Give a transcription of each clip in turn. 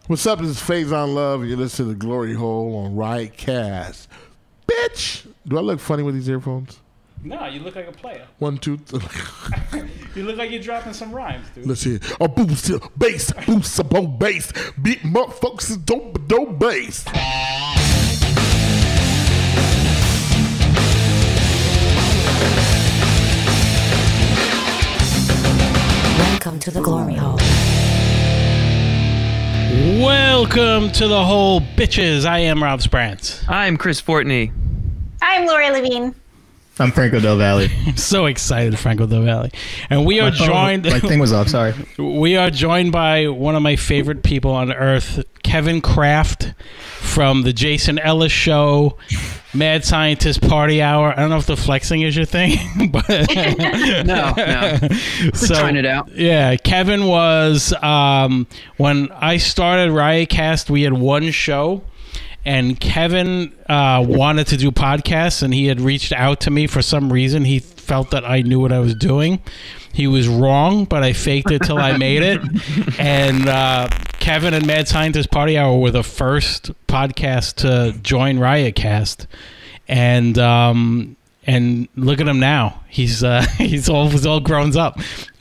What's up? This is Faison Love. You listen to the Glory Hole on Riotcast. Bitch! Do I look funny with these earphones? No, you look like a player. 1, 2, 3. You look like you're dropping some rhymes, dude. Let's hear a boost, bass, boost, a bow, bass. Beat motherfuckers, dope, bass. Welcome to the Glory Hole. Welcome to the Hole, bitches. I am Rob Sprance. I'm Chris Fortney. I'm Lori Levine. I'm Franco Del Valle. I'm so excited, Franco Del Valle. And we are joined... My thing was off, sorry. We are joined by one of my favorite people on earth, Kevin Kraft from the Jason Ellis Show, Mad Scientist Party Hour. I don't know if the flexing is your thing, but... No. So, trying it out. Yeah, Kevin was... when I started Riotcast, we had one show. And Kevin wanted to do podcasts, and he had reached out to me for some reason. He felt that I knew what I was doing. He was wrong, but I faked it till I made it. And Kevin and Mad Scientist Party Hour were the first podcast to join Riotcast. And look at him now. He's all grown up.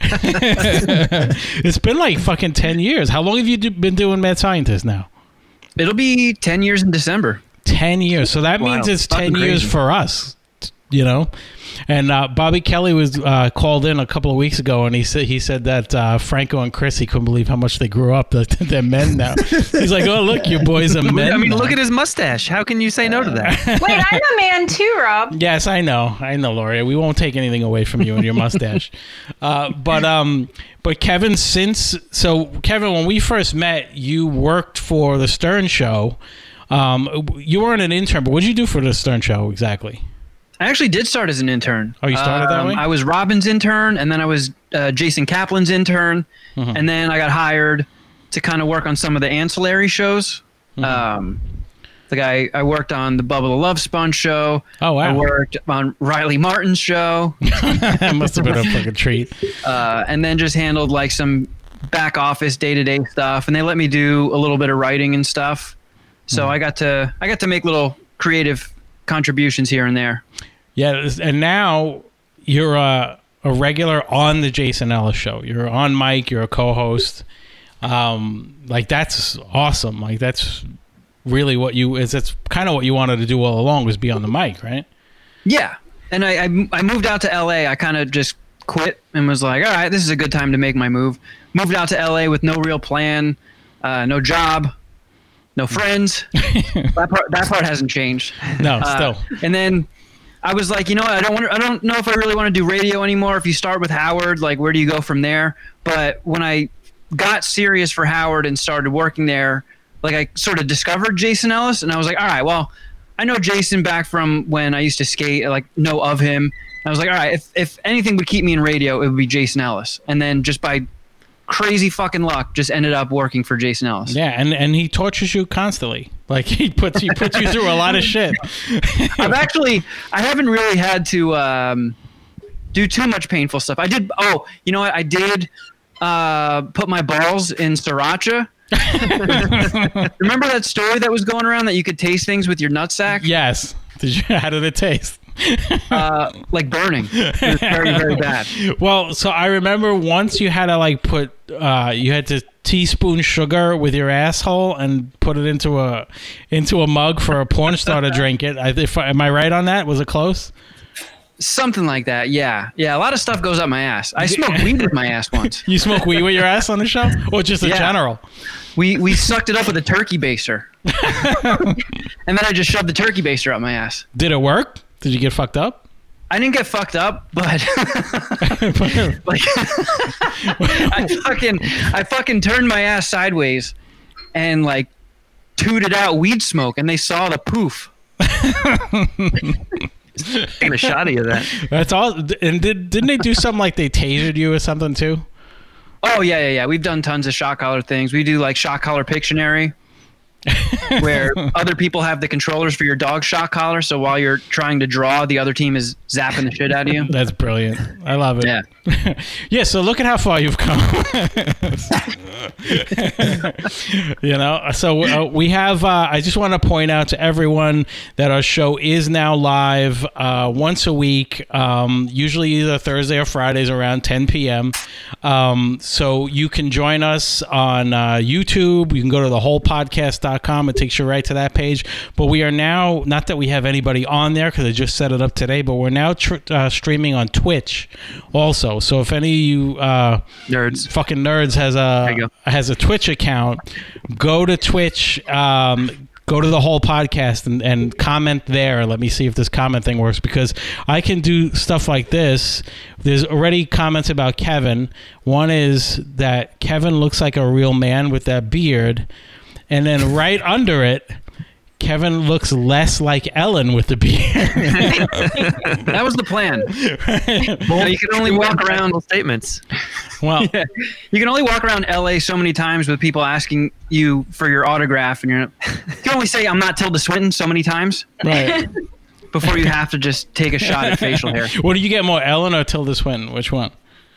It's been like fucking 10 years. How long have you been doing Mad Scientist now? It'll be 10 years in December. 10 years. So that means it's 10 years for us, you know? And Bobby Kelly was called in a couple of weeks ago, and he said that Franco and Chris, he couldn't believe how much they grew up. They're men now. He's like, oh, look, you boys are men. I mean, now. look at his mustache. How can you say no to that? Wait, I'm a man too, Rob. Yes, I know, Lori. We won't take anything away from you and your mustache. But Kevin, Kevin, when we first met, you worked for the Stern Show. You weren't an intern, but what did you do for the Stern Show exactly? I actually did start as an intern. Oh, you started that way? I was Robin's intern, and then I was Jason Kaplan's intern, and then I got hired to kind of work on some of the ancillary shows. I worked on the Bubba the Love Sponge show. Oh, wow. I worked on Riley Martin's show. That must have been a fucking treat. And then just handled like some back office day-to-day stuff, and they let me do a little bit of writing and stuff. So I got to make little creative contributions here and there. Yeah, and now you're a regular on the Jason Ellis Show. You're on mic. You're a co-host. Like, that's awesome. Like, that's really that's kind of what you wanted to do all along, was be on the mic, right? Yeah, and I moved out to LA. I kind of just quit and was like, all right, this is a good time to make my move. Moved out to LA with no real plan, no job, no friends. that part hasn't changed. No, still. And then I was like, you know what? I don't know if I really want to do radio anymore. If you start with Howard, like, where do you go from there? But when I got serious for Howard and started working there, like, I sort of discovered Jason Ellis, and I was like, all right, well, I know Jason back from when I used to skate, like, know of him. And I was like, all right, if anything would keep me in radio, it would be Jason Ellis. And then just by crazy fucking luck, just ended up working for Jason Ellis. Yeah, and he tortures you constantly. Like, he puts you through a lot of shit. I haven't really had to do too much painful stuff. I did. Oh, you know what? I did put my balls in sriracha. Remember that story that was going around that you could taste things with your nutsack? Yes. How did it taste? Like burning. It was very, very bad. Well, so I remember once you had to like put you had to teaspoon sugar with your asshole and put it into a mug for a porn star to drink it. Am I right on that? Was it close? Something like that. Yeah. A lot of stuff goes up my ass. I smoked weed with my ass once. You smoke weed with your ass on the show, or just in general? We sucked it up with a turkey baster, and then I just shoved the turkey baster up my ass. Did it work? Did you get fucked up? I didn't get fucked up, but like, I fucking turned my ass sideways and like tooted out weed smoke, and they saw the poof. Taking a shot of you that. That's all. And didn't they do something like they tasered you or something too? Oh yeah. We've done tons of shot collar things. We do like shot collar Pictionary. where other people have the controllers for your dog shock collar. So while you're trying to draw, the other team is zapping the shit out of you. That's brilliant. I love it. Yeah. Yeah, so look at how far you've come. So we have, I just want to point out to everyone that our show is now live once a week, usually either Thursday or Fridays around 10 p.m. So you can join us on YouTube. You can go to thewholepodcast.com. It takes you right to that page. But we are now, not that we have anybody on there because I just set it up today, but we're now streaming on Twitch also. So if any of you fucking nerds has a Twitch account, go to Twitch, go to the whole podcast and comment there. Let me see if this comment thing works, because I can do stuff like this. There's already comments about Kevin. One is that Kevin looks like a real man with that beard, and then right under it, Kevin looks less like Ellen with the beard. That was the plan. Well, you can only walk around statements. Well, yeah. You can only walk around LA so many times with people asking you for your autograph, and you can only say I'm not Tilda Swinton so many times, right, before you have to just take a shot at facial hair. What do you get more, Ellen or Tilda Swinton? Which one?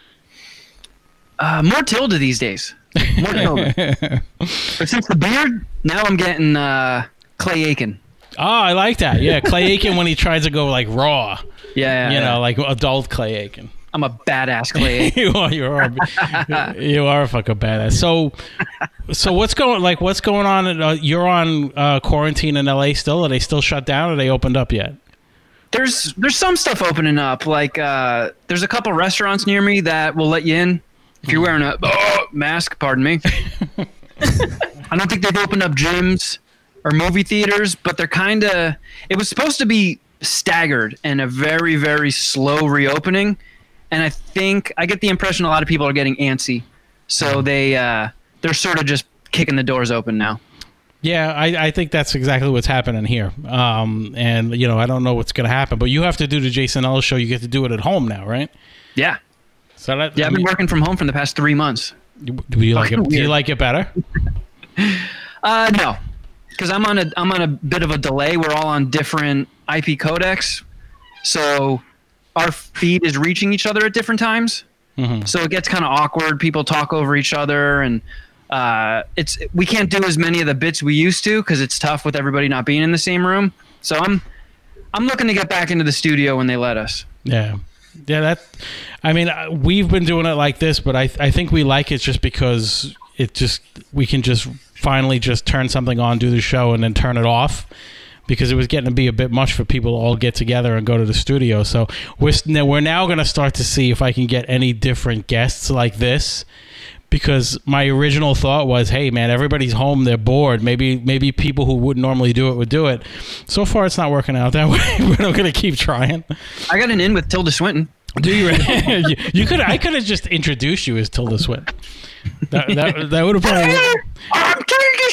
More Tilda these days. More Tilda. But since the beard, now I'm getting Clay Aiken. Oh, I like that. Yeah, Clay Aiken when he tries to go like raw. Yeah, you know, like adult Clay Aiken. I'm a badass Clay Aiken. you are a fucking badass. So what's going on? You're on quarantine in LA still? Are they still shut down? Or are they opened up yet? There's some stuff opening up. Like there's a couple restaurants near me that will let you in if you're wearing a mask. Pardon me. I don't think they've opened up gyms or movie theaters, but they're kind of. It was supposed to be staggered and a very, very slow reopening, and I get the impression a lot of people are getting antsy, so they're sort of just kicking the doors open now. Yeah, I think that's exactly what's happening here. And I don't know what's going to happen, but you have to do the Jason Ellis show. You get to do it at home now, right? Yeah. So I've been working from home for the past 3 months. Do you like it? Do you like it better? No. Because I'm on a bit of a delay. We're all on different IP codecs, so our feed is reaching each other at different times. Mm-hmm. So it gets kind of awkward. People talk over each other, and we can't do as many of the bits we used to because it's tough with everybody not being in the same room. So I'm looking to get back into the studio when they let us. Yeah. We've been doing it like this, but I think we like it just because we can just finally just turn something on, do the show, and then turn it off, because it was getting to be a bit much for people to all get together and go to the studio. So we're now going to start to see if I can get any different guests like this, because my original thought was, hey man, everybody's home, they're bored, maybe people who wouldn't normally do it would do it. So far it's not working out that way. We're not going to keep trying. I got an in with Tilda Swinton. Do you really? I could have just introduced you as Tilda Swinton. That would have probably. I'm Tilda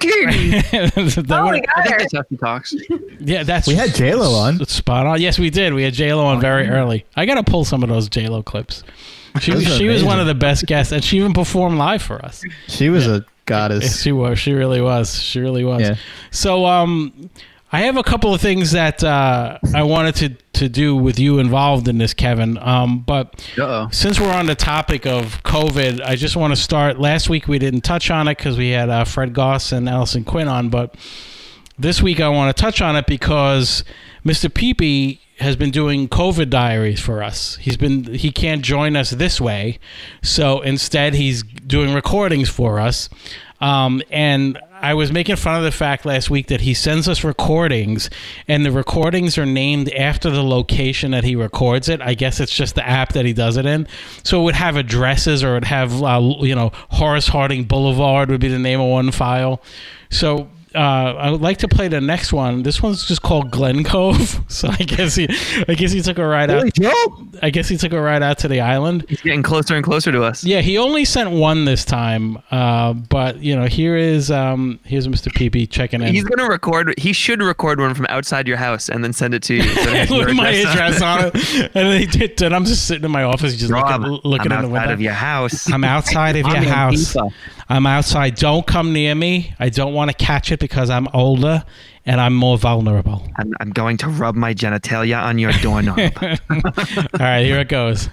Swinton. Oh, we got I think her. that's how she talks. Yeah, We had J-Lo on. Spot on. Yes, we did. We had J-Lo on very early. I got to pull some of those J-Lo clips. She was amazing. one of the best guests, and she even performed live for us. She was a goddess. She was. She really was. She really was. Yeah. So, I have a couple of things that I wanted to do with you involved in this, Kevin. But since we're on the topic of COVID, I just want to start. Last week we didn't touch on it because we had Fred Goss and Allison Quinn on. But this week I want to touch on it because Mr. Peepee has been doing COVID diaries for us. He can't join us this way, so instead he's doing recordings for us. And I was making fun of the fact last week that he sends us recordings, and the recordings are named after the location that he records it. I guess it's just the app that he does it in. So it would have addresses, or it would have, Horace Harding Boulevard would be the name of one file. So I would like to play the next one. This one's just called Glen Cove. So I guess he took a ride out. I guess he took a ride out to the island. He's getting closer and closer to us. Yeah, he only sent one this time. But here's Mr. Peepee checking in. He's gonna record. He should record one from outside your house and then send it to you. So it has your with my address on address on it. And they did. And I'm just sitting in my office, just looking I'm in the window. outside of your house. I'm outside of your house. I'm outside. Don't come near me. I don't want to catch it because I'm older and I'm more vulnerable. I'm going to rub my genitalia on your doorknob. All right, here it goes.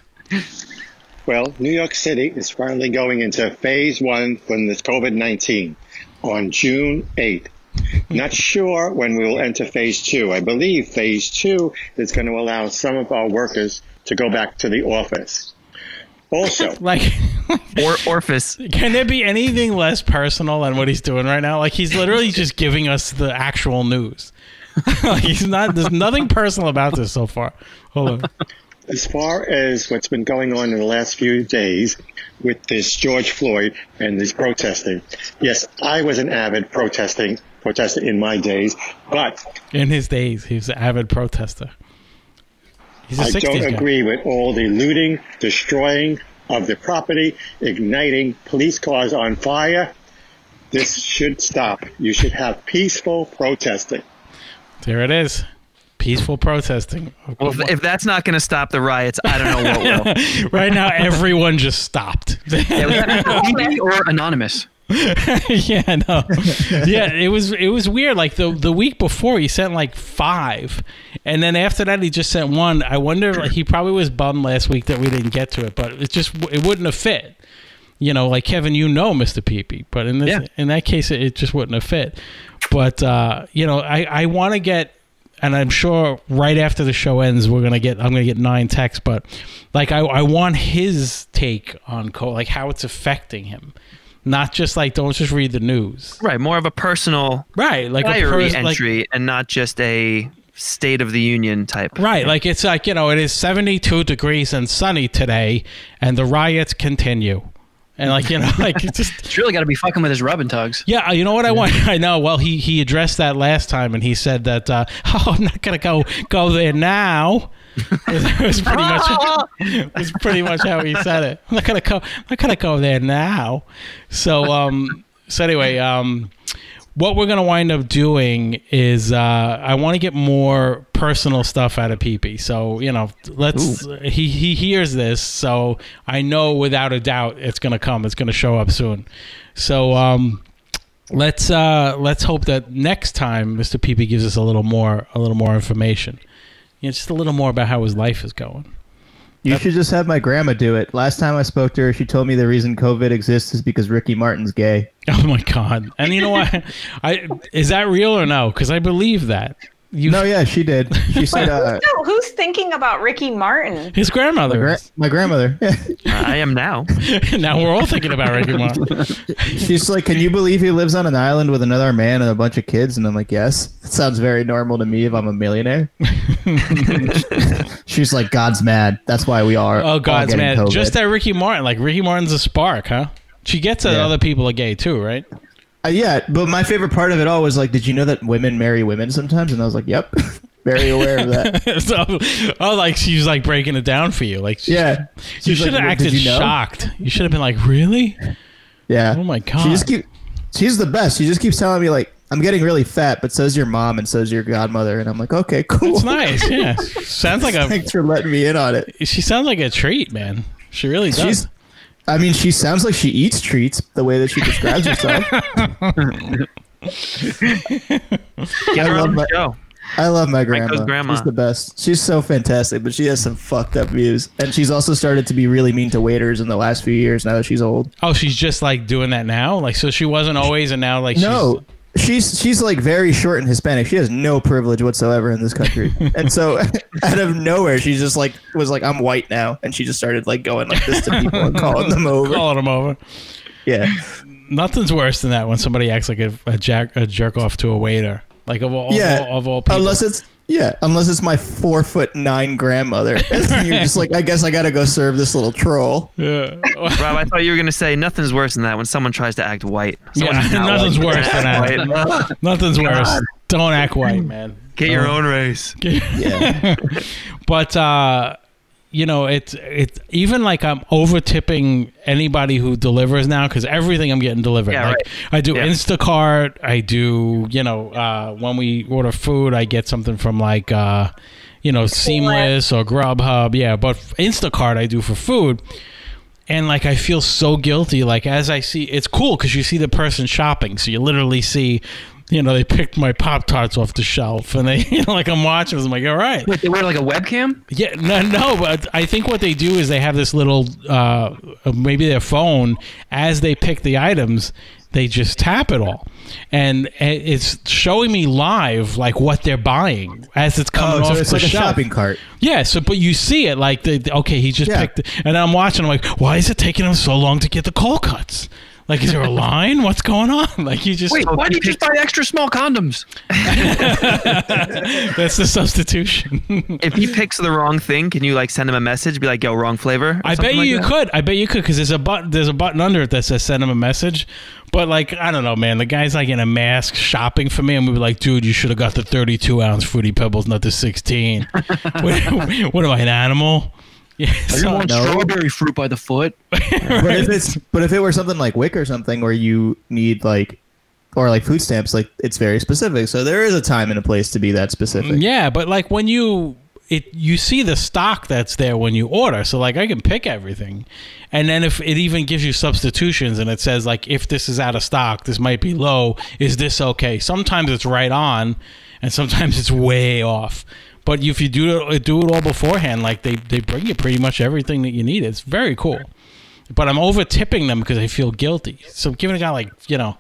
Well, New York City is finally going into phase 1 from this COVID-19 on June 8th. Not sure when we will enter phase 2. I believe phase 2 is going to allow some of our workers to go back to the office. Also, Like, Or Orphis. can there be anything less personal than what he's doing right now? Like, he's literally just giving us the actual news. Like, there's nothing personal about this so far. Hold on. as far as what's been going on in the last few days with this George Floyd and this protesting, yes, I was an avid protester in my days, but In his days, he was an avid protester. He's a I 60s don't guy. agree with all the looting, destroying of the property, igniting police cars on fire. This should stop. You should have peaceful protesting. There it is. Peaceful protesting. Well, if that's not going to stop the riots, I don't know what will. Right now, everyone just stopped. Yeah, was that Mr. Peepee or anonymous? Yeah, no. Yeah, it was weird. Like the week before, he sent like 5, and then after that, he just sent 1. I wonder. Like, he probably was bummed last week that we didn't get to it, but it wouldn't have fit. You know, like Kevin, Mr. Peepee, but in that case, it just wouldn't have fit. But I want to get. And I'm sure right after the show ends, I'm gonna get 9 texts. But like, I want his take on COVID, like how it's affecting him, not just like don't just read the news. Right, more of a personal Right, like diary entry and not just a State of the Union type. Right, like it's like it is 72 degrees and sunny today, and the riots continue. And like, like it's just. It's really got to be fucking with his rub and tugs. Yeah, you know what I want? I know. Well, he addressed that last time, and he said that, I'm not gonna go there now. It was pretty much how he said it. I'm not gonna go there now. So anyway, what we're gonna wind up doing is I want to get more personal stuff out of Peepee. So he hears this, so I know without a doubt it's gonna come. It's gonna show up soon. So let's hope that next time Mr. Peepee gives us a little more information. Just a little more about how his life is going. You should just have my grandma do it. Last time I spoke to her, she told me the reason COVID exists is because Ricky Martin's gay. Oh my God! And you know what? Is that real or no? Because I believe that. No, yeah, she did. She said, who's thinking about Ricky Martin? His grandmother. my grandmother. I am now. Now we're all thinking about Ricky Martin. She's like, can you believe he lives on an island with another man and a bunch of kids? And I'm like, yes. That sounds very normal to me if I'm a millionaire. She's like, God's mad. That's why we are. Oh, God's mad. COVID. Just that Ricky Martin. Like, Ricky Martin's a spark, huh? She gets that other people are gay too, right? Yeah, but my favorite part of it all was like, did you know that women marry women sometimes? And I was like, yep, very aware of that. Like she's like breaking it down for you. Like, yeah, you should have acted shocked. You should have been like, really? Yeah. Oh my God. She's the best. She just keeps telling me like, I'm getting really fat, but so's your mom and so's your godmother. And I'm like, okay, cool. It's nice. Yeah. Sounds like Thanks for letting me in on it. She sounds like a treat, man. She really does. She sounds like she eats treats the way that she describes herself. Get her on the show. I love my grandma. Michael's grandma. She's the best. She's so fantastic, but she has some fucked up views. And she's also started to be really mean to waiters in the last few years now that she's old. Oh, she's just like doing that now? Like, so she wasn't always and now like No. She's like very short and Hispanic. She has no privilege whatsoever in this country. And so out of nowhere, she just like was like, I'm white now. And she just started like going like this to people and calling them over. Yeah. Nothing's worse than that when somebody acts like a jerk off to a waiter. Like of all people. Unless it's my 4'9" grandmother. And then you're just like, I guess I gotta go serve this little troll. Yeah. Rob, I thought you were gonna say nothing's worse than that when someone tries to act white. Nothing's worse than that. Nothing's worse. Don't act white, man. Get your own race. Yeah. But it's even like I'm over tipping anybody who delivers now because everything I'm getting delivered. Yeah, like right. I do Instacart. I do when we order food, I get something from like Seamless or Grubhub. Yeah, but Instacart I do for food. And like I feel so guilty. Like as I see, it's cool because you see the person shopping, so you literally see they picked my Pop-Tarts off the shelf, and they, like I'm watching, I'm like, all right. Wait, they wear like a webcam? Yeah, no, but I think what they do is they have this little, maybe their phone, as they pick the items, they just tap it all. And it's showing me live, like, what they're buying as it's coming off it's the like shelf. a shopping cart. Yeah, but you see it, like, okay, he just picked it. And I'm watching, I'm like, why is it taking him so long to get the cold cuts? Like, is there a line? What's going on? Like, you just... Wait, why do you just buy extra small condoms? That's the substitution. If he picks the wrong thing, can you like send him a message? Be like, "Yo, wrong flavor." I bet you could. I bet you could, because there's a button under it that says send him a message. But like, I don't know, man. The guy's like in a mask shopping for me, and we were like, dude, you should have got the 32-ounce Fruity Pebbles, not the 16. What am I, an animal? Yeah, You want strawberry fruit by the foot? But if it were something like WIC or something where you need like food stamps, like it's very specific. So there is a time and a place to be that specific. Yeah, but like when you see the stock that's there when you order, so like I can pick everything, and then if it even gives you substitutions and it says like, if this is out of stock, this might be low, is this okay? Sometimes it's right on, and sometimes it's way off. But if you do it all beforehand, like they bring you pretty much everything that you need. It's very cool. But I'm over tipping them because I feel guilty. So I'm giving a guy like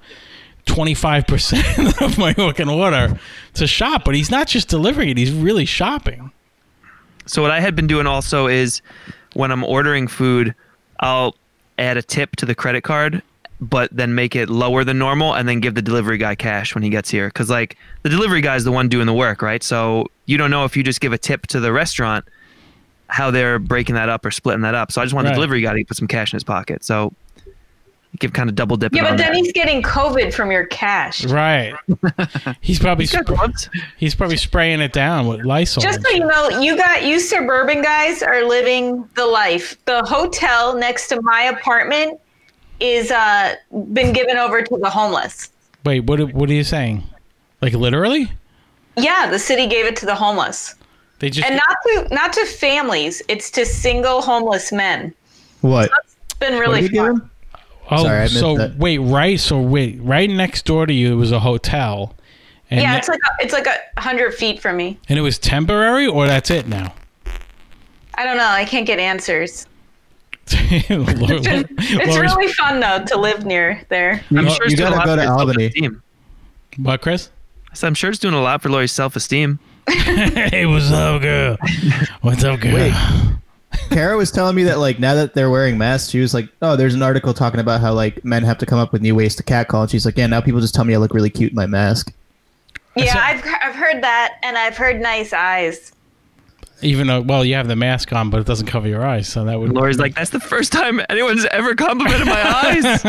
25% of my fucking order to shop, but he's not just delivering it; he's really shopping. So what I had been doing also is when I'm ordering food, I'll add a tip to the credit card, but then make it lower than normal and then give the delivery guy cash when he gets here. Because like the delivery guy is the one doing the work, right? So you don't know if you just give a tip to the restaurant how they're breaking that up or splitting that up. So I just want the delivery guy to put some cash in his pocket. So give kind of double dip. Yeah, but then he's getting COVID from your cash. Right. He's probably spraying it down with Lysol. Just so you know, you suburban guys are living the life. The hotel next to my apartment is been given over to the homeless. Wait, what are you saying? Like literally? Yeah, the city gave it to the homeless. They just and not to families. It's to single homeless men. What? It's been really fun. Oh, sorry, I missed that. right next door to you was a hotel. And yeah, it's like 100 feet from me. And it was temporary, or that's it now? I don't know. I can't get answers. It's really fun though to live near there. I'm sure it's you doing a gotta lot go to for Albany. self-esteem. What, Chris? So I'm sure it's doing a lot for Lori's self-esteem. Hey, what's up, girl? What's up, girl? Wait. Kara was telling me that like now that they're wearing masks, she was like, "Oh, there's an article talking about how like men have to come up with new ways to catcall." And she's like, "Yeah, now people just tell me I look really cute in my mask." Yeah, I've heard that, and I've heard nice eyes. Even though, well, you have the mask on, but it doesn't cover your eyes, so that would. Lori's like, "That's the first time anyone's ever complimented my eyes."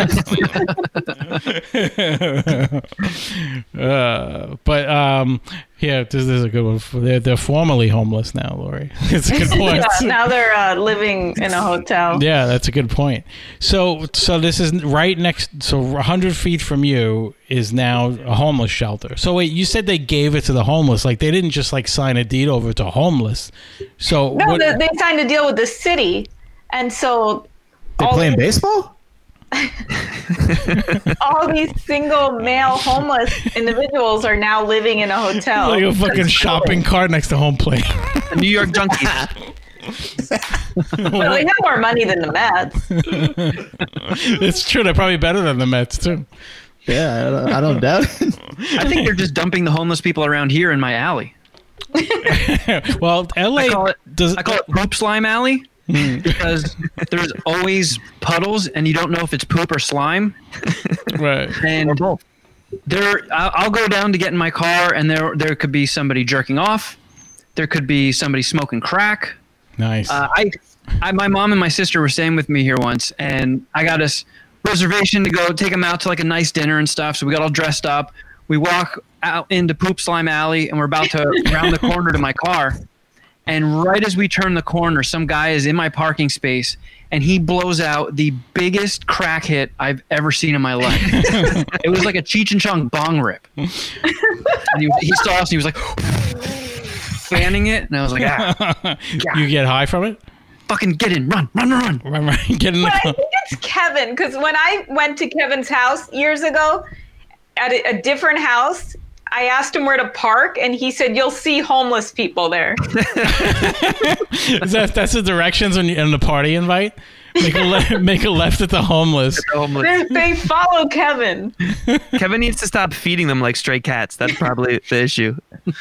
Yeah, this is a good one. They're formerly homeless now, Lori. It's a good point. Yeah, now they're living in a hotel. Yeah, that's a good point. So this is right next. So 100 feet from you is now a homeless shelter. So wait, you said they gave it to the homeless. Like they didn't just like sign a deed over to homeless. So no, they signed a deal with the city, and so they playing baseball. All these single male homeless individuals are now living in a hotel. Like a fucking shopping cart next to home plate. The New York Junkies. Well, they have more money than the Mets. It's true. They're probably better than the Mets too. Yeah, I don't doubt it. I think they're just dumping the homeless people around here in my alley. Well, LA I call it Poop Slime Alley. Because there's always puddles and you don't know if it's poop or slime. Right. And I'll go down to get in my car and there could be somebody jerking off. There could be somebody smoking crack. Nice. My mom and my sister were staying with me here once, and I got us reservation to go take them out to like a nice dinner and stuff. So we got all dressed up. We walk out into Poop Slime Alley and we're about to round the corner to my car. And right as we turn the corner, some guy is in my parking space, and he blows out the biggest crack hit I've ever seen in my life. It was like a Cheech and Chong bong rip. And he saw us, and he was like fanning it, and I was like, You get high from it? Fucking get in, run. Get in the But I car. think it's Kevin, because when I went to Kevin's house years ago, at a different house. I asked him where to park, and he said, "You'll see homeless people there." That's the directions in the party invite. Make a left at the homeless. They follow Kevin. Kevin needs to stop feeding them like stray cats. That's probably the issue.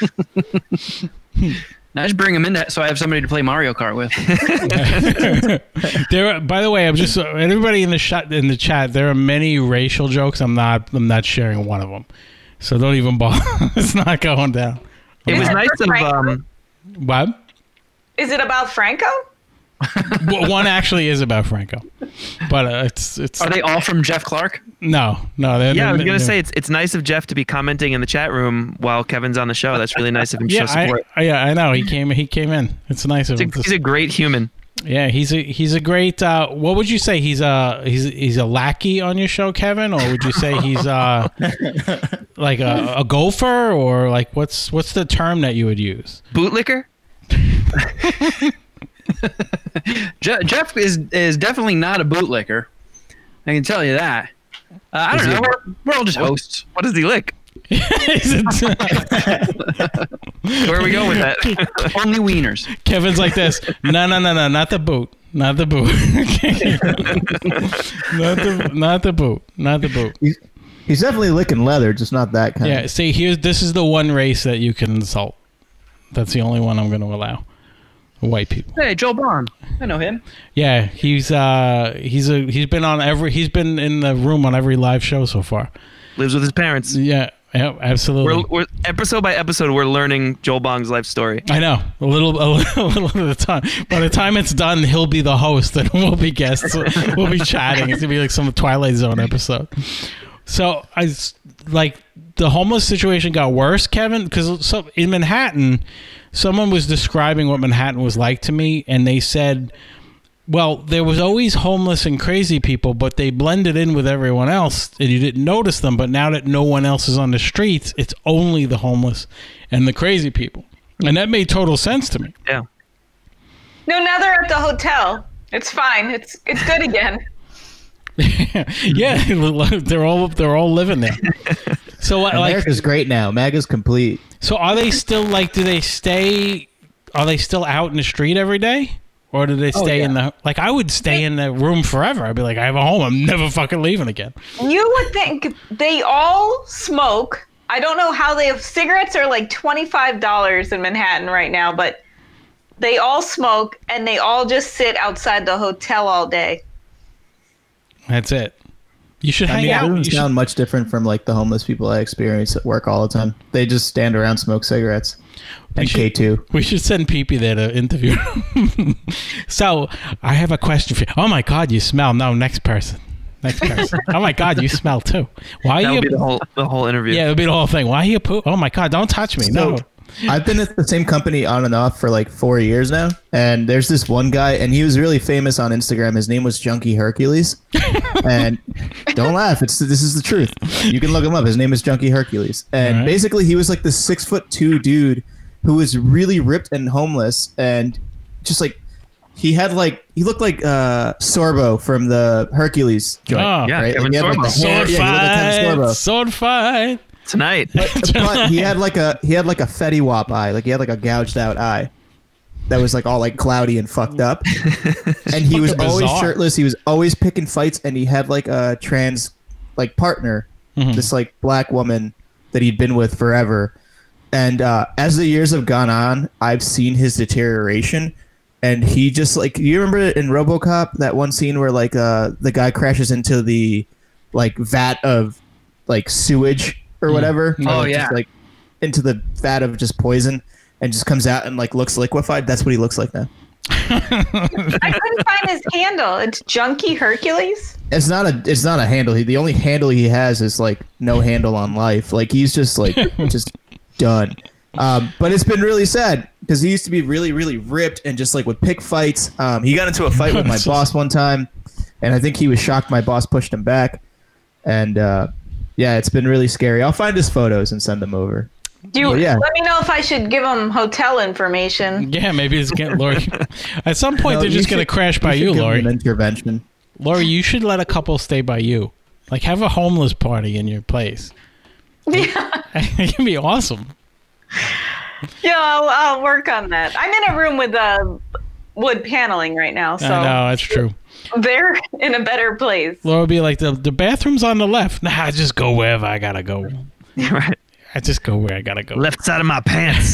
Now just bring him in so I have somebody to play Mario Kart with. By the way, I'm just everybody in the chat. There are many racial jokes. I'm not sharing one of them. So don't even bother. It's not going down. It was nice of what? Is it about Franco? One actually is about Franco, but it's. Are they all from Jeff Clark? No. Yeah, I was gonna say it's nice of Jeff to be commenting in the chat room while Kevin's on the show. That's really nice of him to show support. I know he came in. It's nice of him. He's a great human. Yeah, he's a great. What would you say? He's a lackey on your show, Kevin, or would you say he's like a gopher, or like what's the term that you would use? Bootlicker. Jeff is definitely not a bootlicker. I can tell you that. I don't know. We're all just hosts. What does he lick? Where are we going with that? Only wieners. Kevin's like this. No, not the boot. Not the boot. not the boot. Not the boot. He's definitely licking leather, just not that kind. Yeah, see, this is the one race that you can insult. That's the only one I'm going to allow. White people. Hey, Joel Bond. I know him. Yeah, he's been in the room on every live show so far. Lives with his parents. Yeah, absolutely. We're episode by episode, we're learning Joel Bong's life story. I know, a little at a time. By the time it's done, he'll be the host, and we'll be guests. We'll be chatting. It's gonna be like some Twilight Zone episode. So the homeless situation got worse, Kevin, because in Manhattan, someone was describing what Manhattan was like to me, and they said, well, there was always homeless and crazy people, but they blended in with everyone else, and you didn't notice them. But now that no one else is on the streets, it's only the homeless and the crazy people. And that made total sense to me. Yeah. No, now they're at the hotel. It's fine. It's good again. Yeah, they're all living there. So America's great now. MAGA's complete. So are they still are they still out in the street every day? Or do they stay in the, I would stay in the room forever. I'd be like, I have a home. I'm never fucking leaving again. You would think they all smoke. I don't know how cigarettes are like $25 in Manhattan right now, but they all smoke and they all just sit outside the hotel all day. That's it. You should hang out. It doesn't sound much different from the homeless people I experience at work all the time. They just stand around, smoke cigarettes. And K2. We should send Pee-Pee there to interview him. So, I have a question for you. Oh my God, you smell. No, next person. Oh my God, you smell too. Why are you? That would be the whole interview. Yeah, it would be the whole thing. Why are you poop? Oh my God, don't touch me. No. I've been at the same company on and off for 4 years now. And there's this one guy, and he was really famous on Instagram. His name was Junkie Hercules. And don't laugh. This is the truth. You can look him up. His name is Junkie Hercules. And basically, he was this 6'2" dude who was really ripped and homeless. And just he looked like Sorbo from the Hercules joint. Oh, yeah, right? Kevin Sorbo. Sword fight. Tonight. But he had a Fetty Wap eye. He had a gouged out eye that was all cloudy and fucked up. And he was always shirtless. He was always picking fights, and he had a trans partner, this black woman that he'd been with forever. And as the years have gone on, I've seen his deterioration. And he just you remember in RoboCop that one scene where the guy crashes into the vat of sewage or whatever. Oh yeah, just, into the vat of just poison, and just comes out and looks liquefied. That's what he looks like now. I couldn't find his handle. It's Junkie Hercules. It's not a handle. The only handle he has is no handle on life. He's just just done. But it's been really sad because he used to be really, really ripped and just would pick fights. He got into a fight with my boss one time, and I think he was shocked my boss pushed him back. And yeah, it's been really scary. I'll find his photos and send them over. Let me know if I should give him hotel information. Yeah, maybe it's getting Lori. At some point, they're just going to crash by you, Lori. An intervention. Lori, you should let a couple stay by you. Have a homeless party in your place. Yeah. It can be awesome. Yeah, I'll work on that. I'm in a room with wood paneling right now, so I know, that's true. they're in a better place. Laura would be like, the bathroom's on the left. Nah, I just go wherever I gotta go. Right. I just go where I gotta go. Left side of my pants.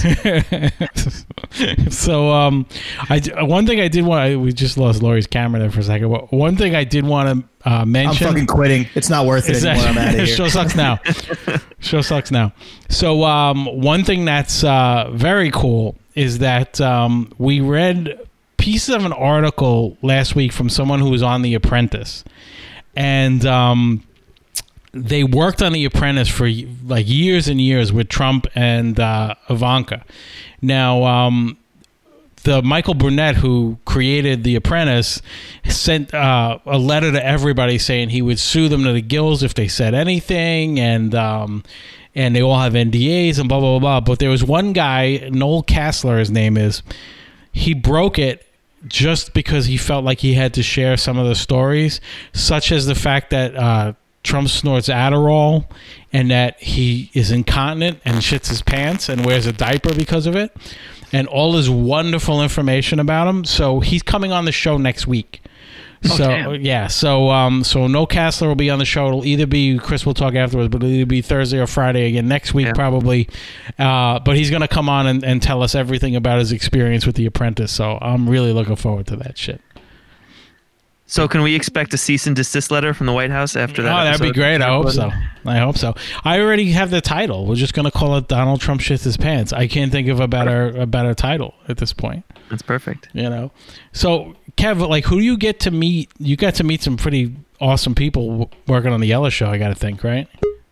So, one thing I did want, we just lost Lori's camera there for a second. One thing I did want to mention. I'm fucking quitting. It's not worth it anymore. I'm out of here. Show sucks now. Show sucks now. So, one thing that's very cool is that we read pieces of an article last week from someone who was on The Apprentice, and they worked on The Apprentice for like years and years with Trump and Ivanka. Now, the Michael Burnett, who created The Apprentice, sent a letter to everybody saying he would sue them to the gills if they said anything, and they all have NDAs and blah, blah, blah, blah. But there was one guy, Noel Castler, his name is, he broke it just because he felt like he had to share some of the stories, such as the fact that Trump snorts Adderall and that he is incontinent and shits his pants and wears a diaper because of it, and all this wonderful information about him. So he's coming on the show next week. So damn. yeah, so No Castler will be on the show. It'll either be, Chris will talk afterwards, but it'll either be Thursday or Friday again next week, probably. But he's gonna come on and tell us everything about his experience with The Apprentice. So I'm really looking forward to that shit. So can we expect a cease and desist letter from the White House after that? Oh, that'd be episode? great. I hope so. I hope so. I already have the title. We're just gonna call it Donald Trump Shits His Pants. I can't think of a better title at this point. That's perfect. You know. So, Kev, like, who do you get to meet? You got to meet some pretty awesome people working on the Yellow Show, I got to think, right?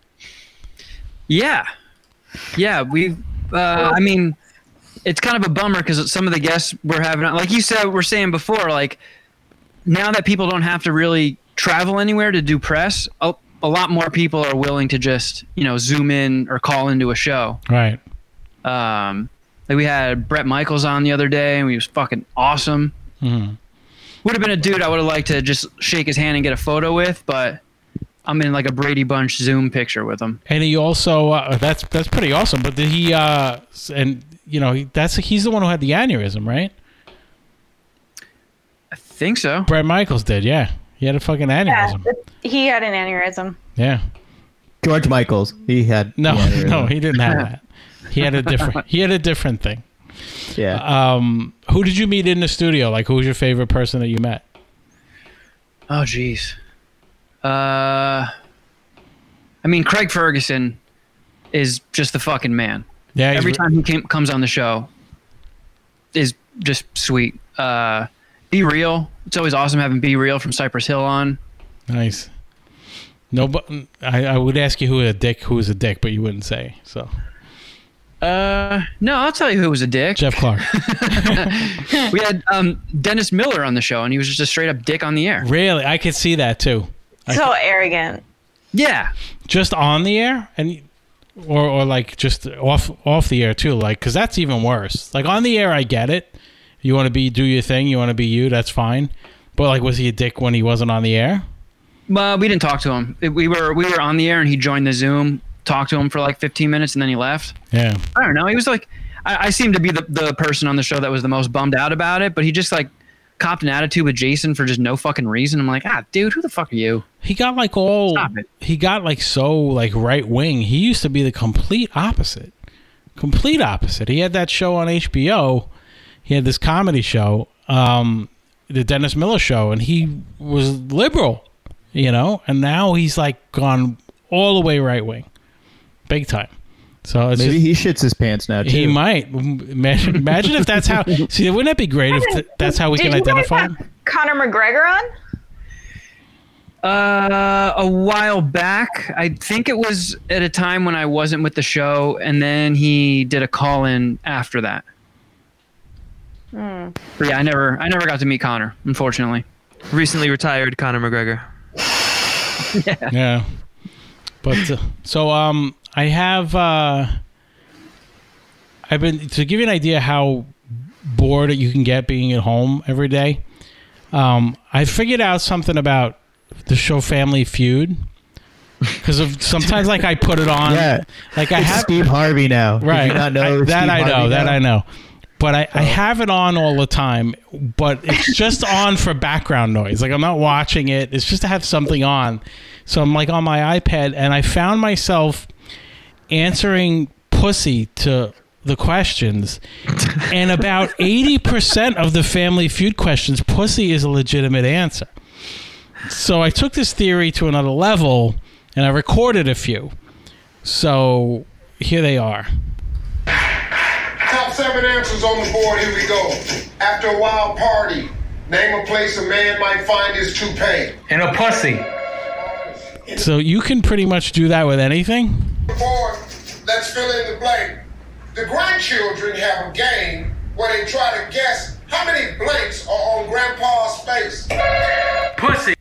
Yeah. We've. I mean, it's kind of a bummer because some of the guests we're having, like you said, we're saying before, like, now that people don't have to really travel anywhere to do press, a lot more people are willing to just, zoom in or call into a show. Right. Like we had Bret Michaels on the other day, and he was fucking awesome. Mm-hmm. Would have been a dude I would have liked to just shake his hand and get a photo with, but I'm in like a Brady Bunch Zoom picture with him. And he also that's pretty awesome. But did he he's the one who had the aneurysm, right? I think so. Bret Michaels did, yeah. He had a fucking aneurysm. Yeah, he had an aneurysm. Yeah. George Michaels. He had. No, he didn't have that. He had a different thing. Yeah. Who did you meet in the studio? Like, who was your favorite person that you met? Oh, geez. I mean, Craig Ferguson is just the fucking man. Yeah. Every time he comes on the show is just sweet. Be Real. It's always awesome having Be Real from Cypress Hill on. Nice. No, but I would ask you who was a dick, but you wouldn't say. So. No, I'll tell you who was a dick. Jeff Clark. We had Dennis Miller on the show, and he was just a straight up dick on the air. Really? I could see that too. So arrogant. Yeah. Just on the air, and or like just off the air too, like, because that's even worse. Like on the air, I get it. You want to do your thing. You want to be you. That's fine. But like, was he a dick when he wasn't on the air? Well, we didn't talk to him. We were on the air, and he joined the Zoom. Talked to him for like 15 minutes, and then he left. Yeah. I don't know. He was like, I seemed to be the person on the show that was the most bummed out about it, but he just like copped an attitude with Jason for just no fucking reason. I'm like, dude, who the fuck are you? He got like so like right wing. He used to be the complete opposite. He had that show on HBO. He had this comedy show, the Dennis Miller Show, and he was liberal, and now he's like gone all the way right wing. Big time. So it's maybe he shits his pants now too. He might. Imagine if that's how. See, wouldn't that be great if that's how we can identify him? Conor McGregor on? A while back. I think it was at a time when I wasn't with the show, and then he did a call-in after that. But yeah, I never got to meet Conor, unfortunately. Recently retired Conor McGregor. Yeah. But so I have I've been, to give you an idea how bored you can get being at home every day. I figured out something about the show Family Feud. because sometimes like I put it on. Yeah. Like I It's have Steve Harvey now. Did right. you not know that Steve I know. Harvey That now? I know. But I have it on all the time, but it's just on for background noise. Like I'm not watching it. It's just to have something on. So I'm like on my iPad, and I found myself answering pussy to the questions. And about 80% of the Family Feud questions, pussy is a legitimate answer. So I took this theory to another level, and I recorded a few. So here they are. Top 7 answers on the board, here we go. After a wild party, name a place a man might find his toupee. And a pussy. So you can pretty much do that with anything? Board, let's fill in the blank. The grandchildren have a game where they try to guess how many blanks are on Grandpa's face. Pussy.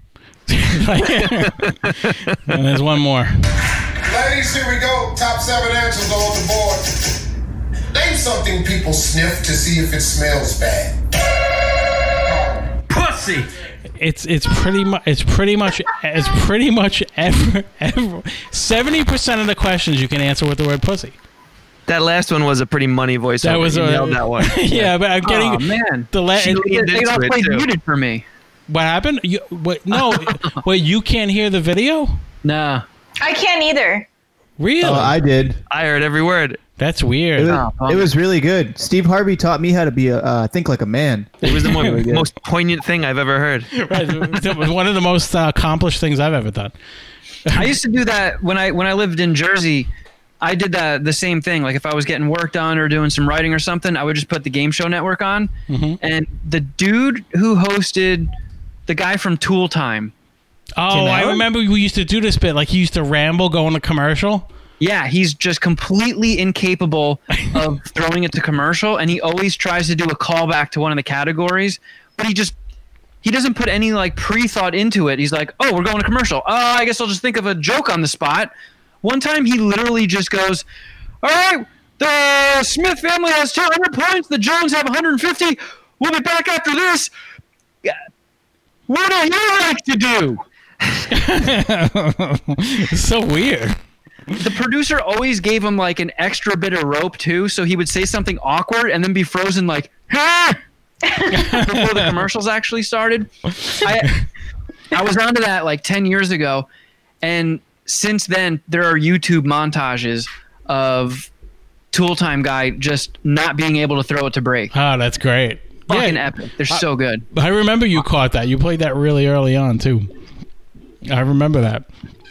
And there's one more. Ladies, here we go. Top 7 answers on the board. Name something people sniff to see if it smells bad. Pussy. It's pretty much ever 70% of the questions you can answer with the word pussy. That last one was a pretty money voiceover. That was You nailed that one. Yeah, but I'm getting Oh man, the She leaned they into all it, played too. muted for me. what happened? No, wait, you can't hear the video? Nah. I can't either. Really? Oh, I did. I heard every word. That's weird. It was really good. Steve Harvey taught me how to be think like a man. It was the most poignant thing I've ever heard. Right, it was one of the most accomplished things I've ever done. I used to do that when I lived in Jersey. I did the same thing. Like if I was getting work done or doing some writing or something, I would just put the Game Show Network on. And the dude who hosted the guy from Tool Time. Oh, I remember we used to do this bit. Like he used to ramble, go on a commercial. Yeah, he's just completely incapable of throwing it to commercial, and he always tries to do a callback to one of the categories, but he doesn't put any like pre-thought into it. He's like, "Oh, we're going to commercial. I guess I'll just think of a joke on the spot." One time, he literally just goes, "All right, the Smith family has 200 points. The Jones have 150. We'll be back after this. What do you like to do?" It's so weird. The producer always gave him like an extra bit of rope too, so he would say something awkward and then be frozen like, "Ha!" before the commercials actually started. I was onto that like 10 years ago, and since then there are YouTube montages of Tool Time guy just not being able to throw it to break. Oh, that's great. Fucking epic. They're so good. I remember you caught that. You played that really early on too. I remember that.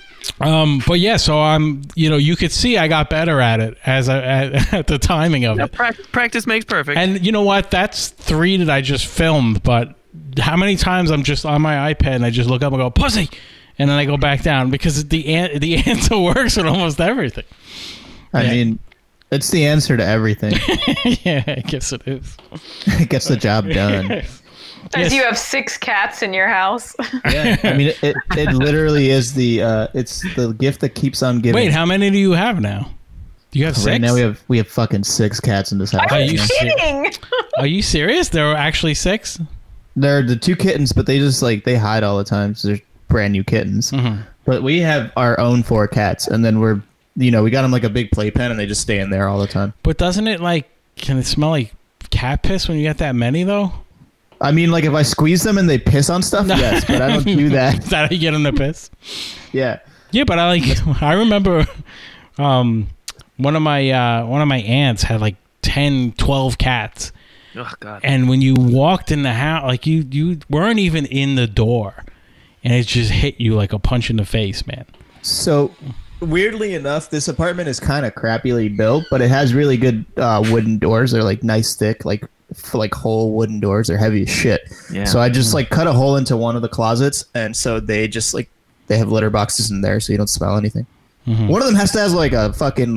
But yeah, so you could see I got better at it at the timing of it. Practice makes perfect. And you know what? That's 3 that I just filmed, but how many times I'm just on my iPad and I just look up and go, pussy, and then I go back down because the answer works with almost everything. I mean, it's the answer to everything. Yeah, I guess it is. It gets the job done. As you have 6 cats in your house. Yeah, I mean, it literally is it's the gift that keeps on giving. Wait, how many do you have now? Do you have 6? Right now we have fucking 6 cats in this house. Are you Kidding. Are you serious? There are actually 6? They're the 2 kittens, but they just they hide all the time, so they're brand new kittens. Mm-hmm. But we have our own 4 cats, and then we got them like a big playpen, and they just stay in there all the time. But doesn't it can it smell like cat piss when you get that many though? I mean, like if I squeeze them and they piss on stuff, yes, but I don't do that. Is that how you get them to piss? Yeah. Yeah, but I remember one of my aunts had like 10, 12 cats. Oh God. And when you walked in the house, like you weren't even in the door, and it just hit you like a punch in the face, man. So weirdly enough, this apartment is kind of crappily built, but it has really good wooden doors. They're like nice thick, like whole wooden doors. They're heavy as shit. Yeah. So I just cut a hole into one of the closets, and so they just they have litter boxes in there, so you don't smell anything. Mm-hmm. One of them has to have a fucking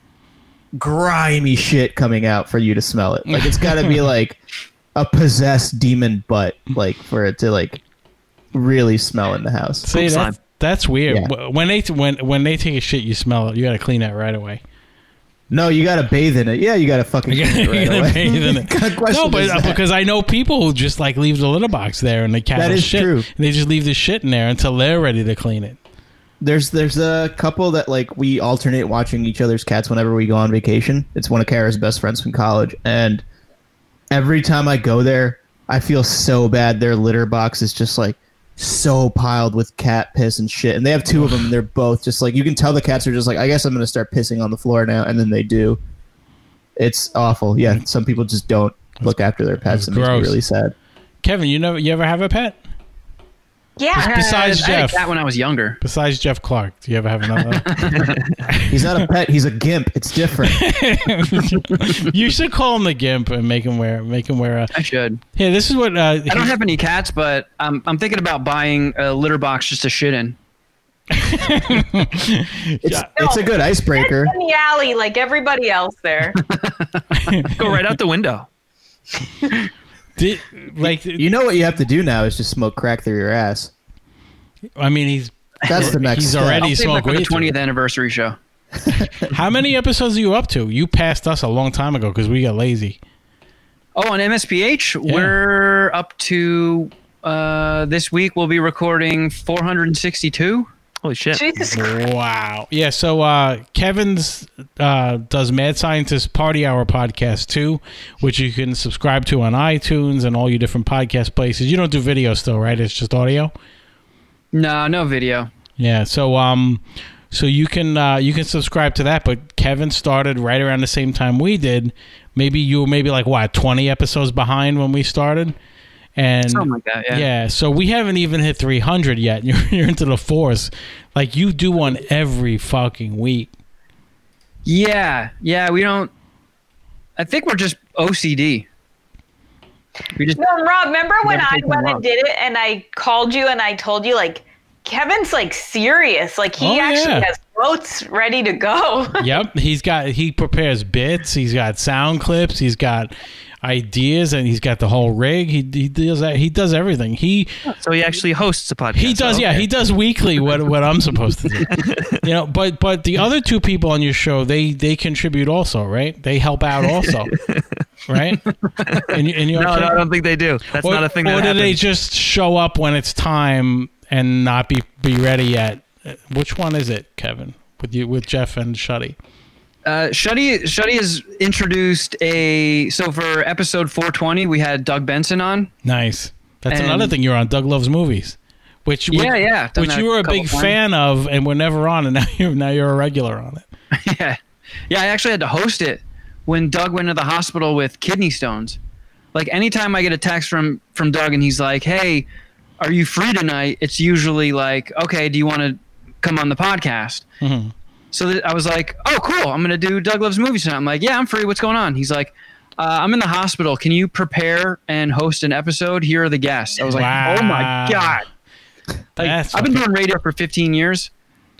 grimy shit coming out for you to smell it. It's got to be a possessed demon butt, for it to really smell in the house. See, that's weird. Yeah. When they take a shit, you smell it. You got to clean that right away. No, you got to bathe in it. Yeah, you got to fucking clean it right away. Bathe in it. No, but because I know people who just leave the litter box there and the cat that will is shit. true. And they just leave the shit in there until they're ready to clean it. There's a couple that like we alternate watching each other's cats whenever we go on vacation. It's one of Kara's best friends from college, and every time I go there, I feel so bad. Their litter box is just like so piled with cat piss and shit, and they have two of them. And they're both just like, you can tell the cats are just like, I guess I'm gonna start pissing on the floor now, and then they do. It's awful. Yeah, some people just don't look after their pets, and it makes me really sad. Kevin, you ever have a pet? Yeah. Besides I Jeff, had that when I was younger. besides Jeff Clark, do you ever have another? He's not a pet. He's a gimp. It's different. You should call him the Gimp and make him wear a. I should. Yeah, this is what. I don't have any cats, but I'm thinking about buying a litter box just to shit in. It's a good icebreaker. In the alley like everybody else there. Go right out the window. You know what you have to do now is just smoke crack through your ass. I mean, that's the next He's step. already I'll save smoked it for the weed. 20th anniversary show. How many episodes are you up to? You passed us a long time ago because we got lazy. Oh, on MSPH, we're up to this week. We'll be recording 462. Holy shit! Jesus Wow. Yeah. So Kevin's does Mad Scientist Party Hour podcast too, which you can subscribe to on iTunes and all your different podcast places. You don't do video still, right? It's just audio. No video. Yeah. So so you can subscribe to that. But Kevin started right around the same time we did. Maybe you were like what 20 episodes behind when we started. And something like that, yeah. So we haven't even hit 300 yet. You're into the force. Like you do one every fucking week. Yeah. We don't. I think we're just OCD. We just. No, Rob, remember when Never I take them went off. and did it and I called you and I told you, like, Kevin's, like, serious. Like, he actually has notes ready to go. Yep. He prepares bits. He's got sound clips. He's got ideas, and he's got the whole rig. He does that. He does everything. So he actually hosts a podcast. He does. Oh, Yeah, okay. he does weekly what I'm supposed to do. But the other two people on your show, they contribute also, right? They help out also, right? No, I don't think they do. That's not a thing that Or do happens. they just show up when it's time and not be ready yet? Which one is it, Kevin? With Jeff and Shuddy? Shuddy has introduced so for episode 420 we had Doug Benson on. Nice. That's And- another thing. You're on Doug Loves Movies, which Done which that you were a couple big times. fan of, and were never on, and now you're a regular on it. Yeah, I actually had to host it when Doug went to the hospital with kidney stones. Like anytime I get a text from Doug and he's like, "Hey, are you free tonight?" It's usually like, "Okay, do you want to come on the podcast?" Mm-hmm. So I was like, "Oh, cool! I'm gonna do Doug Loves Movies tonight." I'm like, "Yeah, I'm free. What's going on?" He's like, "I'm in the hospital. Can you prepare and host an episode? Here are the guests." I was like, Wow. "Oh my god!" That's I've been doing radio for 15 years.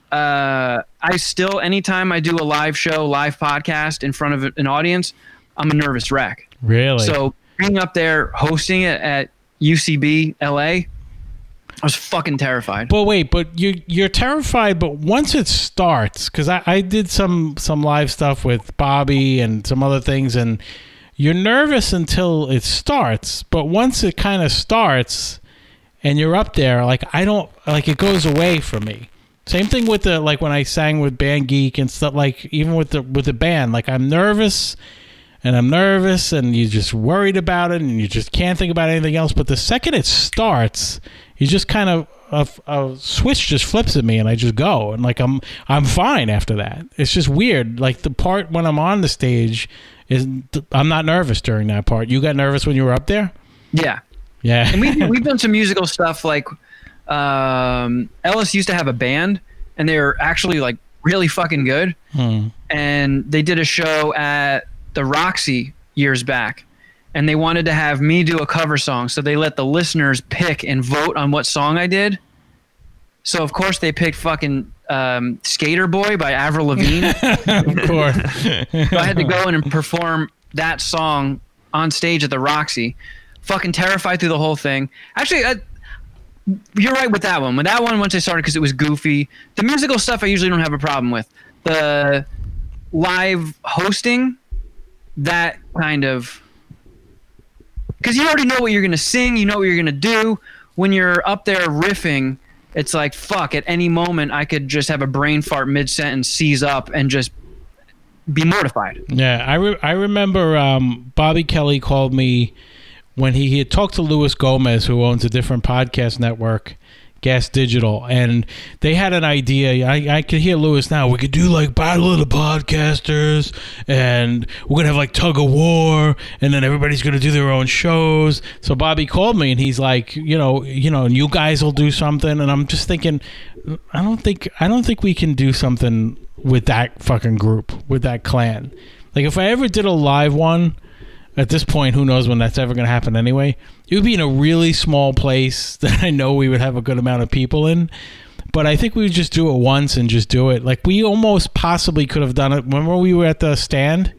I still, anytime I do a live show, live podcast in front of an audience, I'm a nervous wreck. Really? So being up there hosting it at UCB LA, I was fucking terrified. But wait, you're terrified. But once it starts, because I did some live stuff with Bobby and some other things, and you're nervous until it starts. But once it kind of starts, and you're up there, like it goes away from me. Same thing with when I sang with Band Geek and stuff. Like even with the band, like I'm nervous. And I'm nervous, and you're just worried about it, and you just can't think about anything else. But the second it starts, you just kind of a switch just flips at me, and I just go, and like I'm fine after that. It's just weird. Like the part when I'm on the stage is I'm not nervous during that part. You got nervous when you were up there? Yeah. Yeah. And we've done some musical stuff. Like Ellis used to have a band, and they were actually like really fucking good. And they did a show at the Roxy years back, and they wanted to have me do a cover song, so they let the listeners pick and vote on what song I did. So of course they picked fucking Skater Boy by Avril Lavigne. Of course. So I had to go in and perform that song on stage at the Roxy. Fucking terrified through the whole thing. Actually, you're right with that one. With that one, once I started, because it was goofy. The musical stuff I usually don't have a problem with. The live hosting, that kind of, because you already know what you're going to sing, you know what you're going to do. When you're up there riffing, it's like, fuck, at any moment I could just have a brain fart mid-sentence, seize up, and just be mortified. Yeah, I remember Bobby Kelly called me when he had talked to Luis Gomez, who owns a different podcast network, Gas Digital, and they had an idea. I could hear Lewis now. We could do like Battle of the Podcasters, and we're gonna have like Tug of War, and then everybody's gonna do their own shows. So Bobby called me, and he's like, you know, and you guys will do something. And I'm just thinking, I don't think we can do something with that fucking group, with that clan. Like if I ever did a live one. At this point, who knows when that's ever going to happen anyway. It would be in a really small place that I know we would have a good amount of people in. But I think we would just do it once and just do it. Like, we almost possibly could have done it. Remember we were at the stand?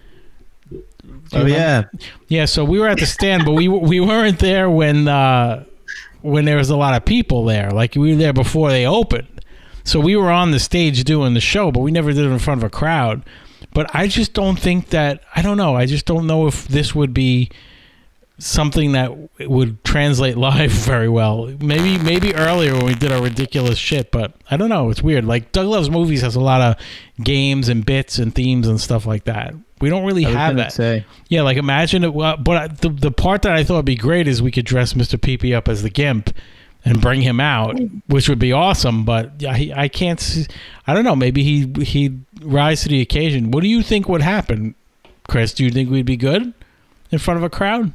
Oh, yeah. Yeah, so we were at the stand, but we weren't there when there was a lot of people there. Like, we were there before they opened. So we were on the stage doing the show, but we never did it in front of a crowd. But I just don't think that, I don't know, I just don't know if this would be something that would translate live very well. Maybe earlier when we did our ridiculous shit, but I don't know, it's weird. Like Doug Loves Movies has a lot of games and bits and themes and stuff like that. We don't really have that. Yeah, like imagine it, but the part that I thought would be great is we could dress Mr. Pee-Pee up as the Gimp and bring him out, which would be awesome. But I can't see, I don't know, maybe he'd rise to the occasion. What do you think would happen, Chris? Do you think we'd be good in front of a crowd?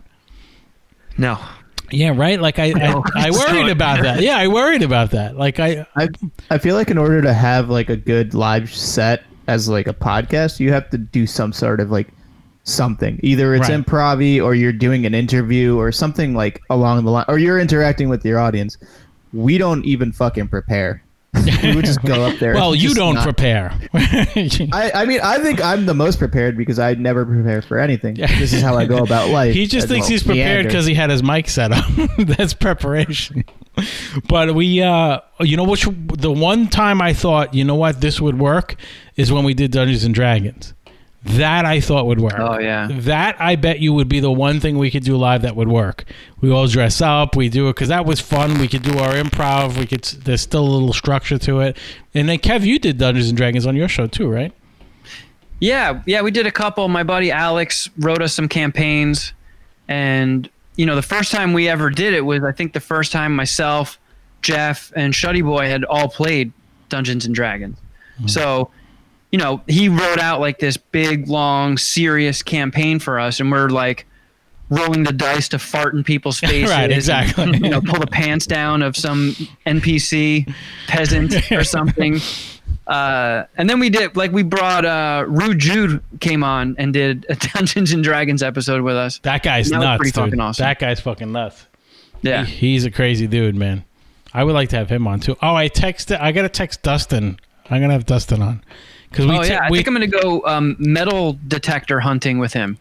No. Yeah, right? Like I worried about that. Yeah, I worried about that. Like I feel like in order to have like a good live set as like a podcast, you have to do some sort of like something. Either it's Right. improv-y or you're doing an interview or something like along the line, or you're interacting with your audience. We don't even fucking prepare. We would just go up there. Well, and you just don't not- prepare. I mean, I think I'm the most prepared because I never prepare for anything. This is how I go about life. He just thinks he's prepared because he had his mic set up. That's preparation. But we, you know, the one time I thought, you know what, this would work is when we did Dungeons and Dragons. That I thought would work. Oh, yeah. That I bet you would be the one thing we could do live that would work. We all dress up. We do it because that was fun. We could do our improv. There's still a little structure to it. And then Kev, you did Dungeons and Dragons on your show too, right? Yeah, we did a couple. My buddy Alex wrote us some campaigns, and you know, the first time we ever did it was, I think, the first time myself, Jeff, and Shuddy Boy had all played Dungeons and Dragons. So, you know, he wrote out like this big, long, serious campaign for us, and we're like rolling the dice to fart in people's faces. Right, exactly. And, you know, pull the pants down of some NPC peasant or something. And then we brought Rude Jude came on and did a Dungeons and Dragons episode with us. That guy's That was nuts, pretty dude. fucking awesome. That guy's fucking nuts. Yeah. He's a crazy dude, man. I would like to have him on too. Oh, I gotta text Dustin. I'm gonna have Dustin on because I think I'm gonna go metal detector hunting with him.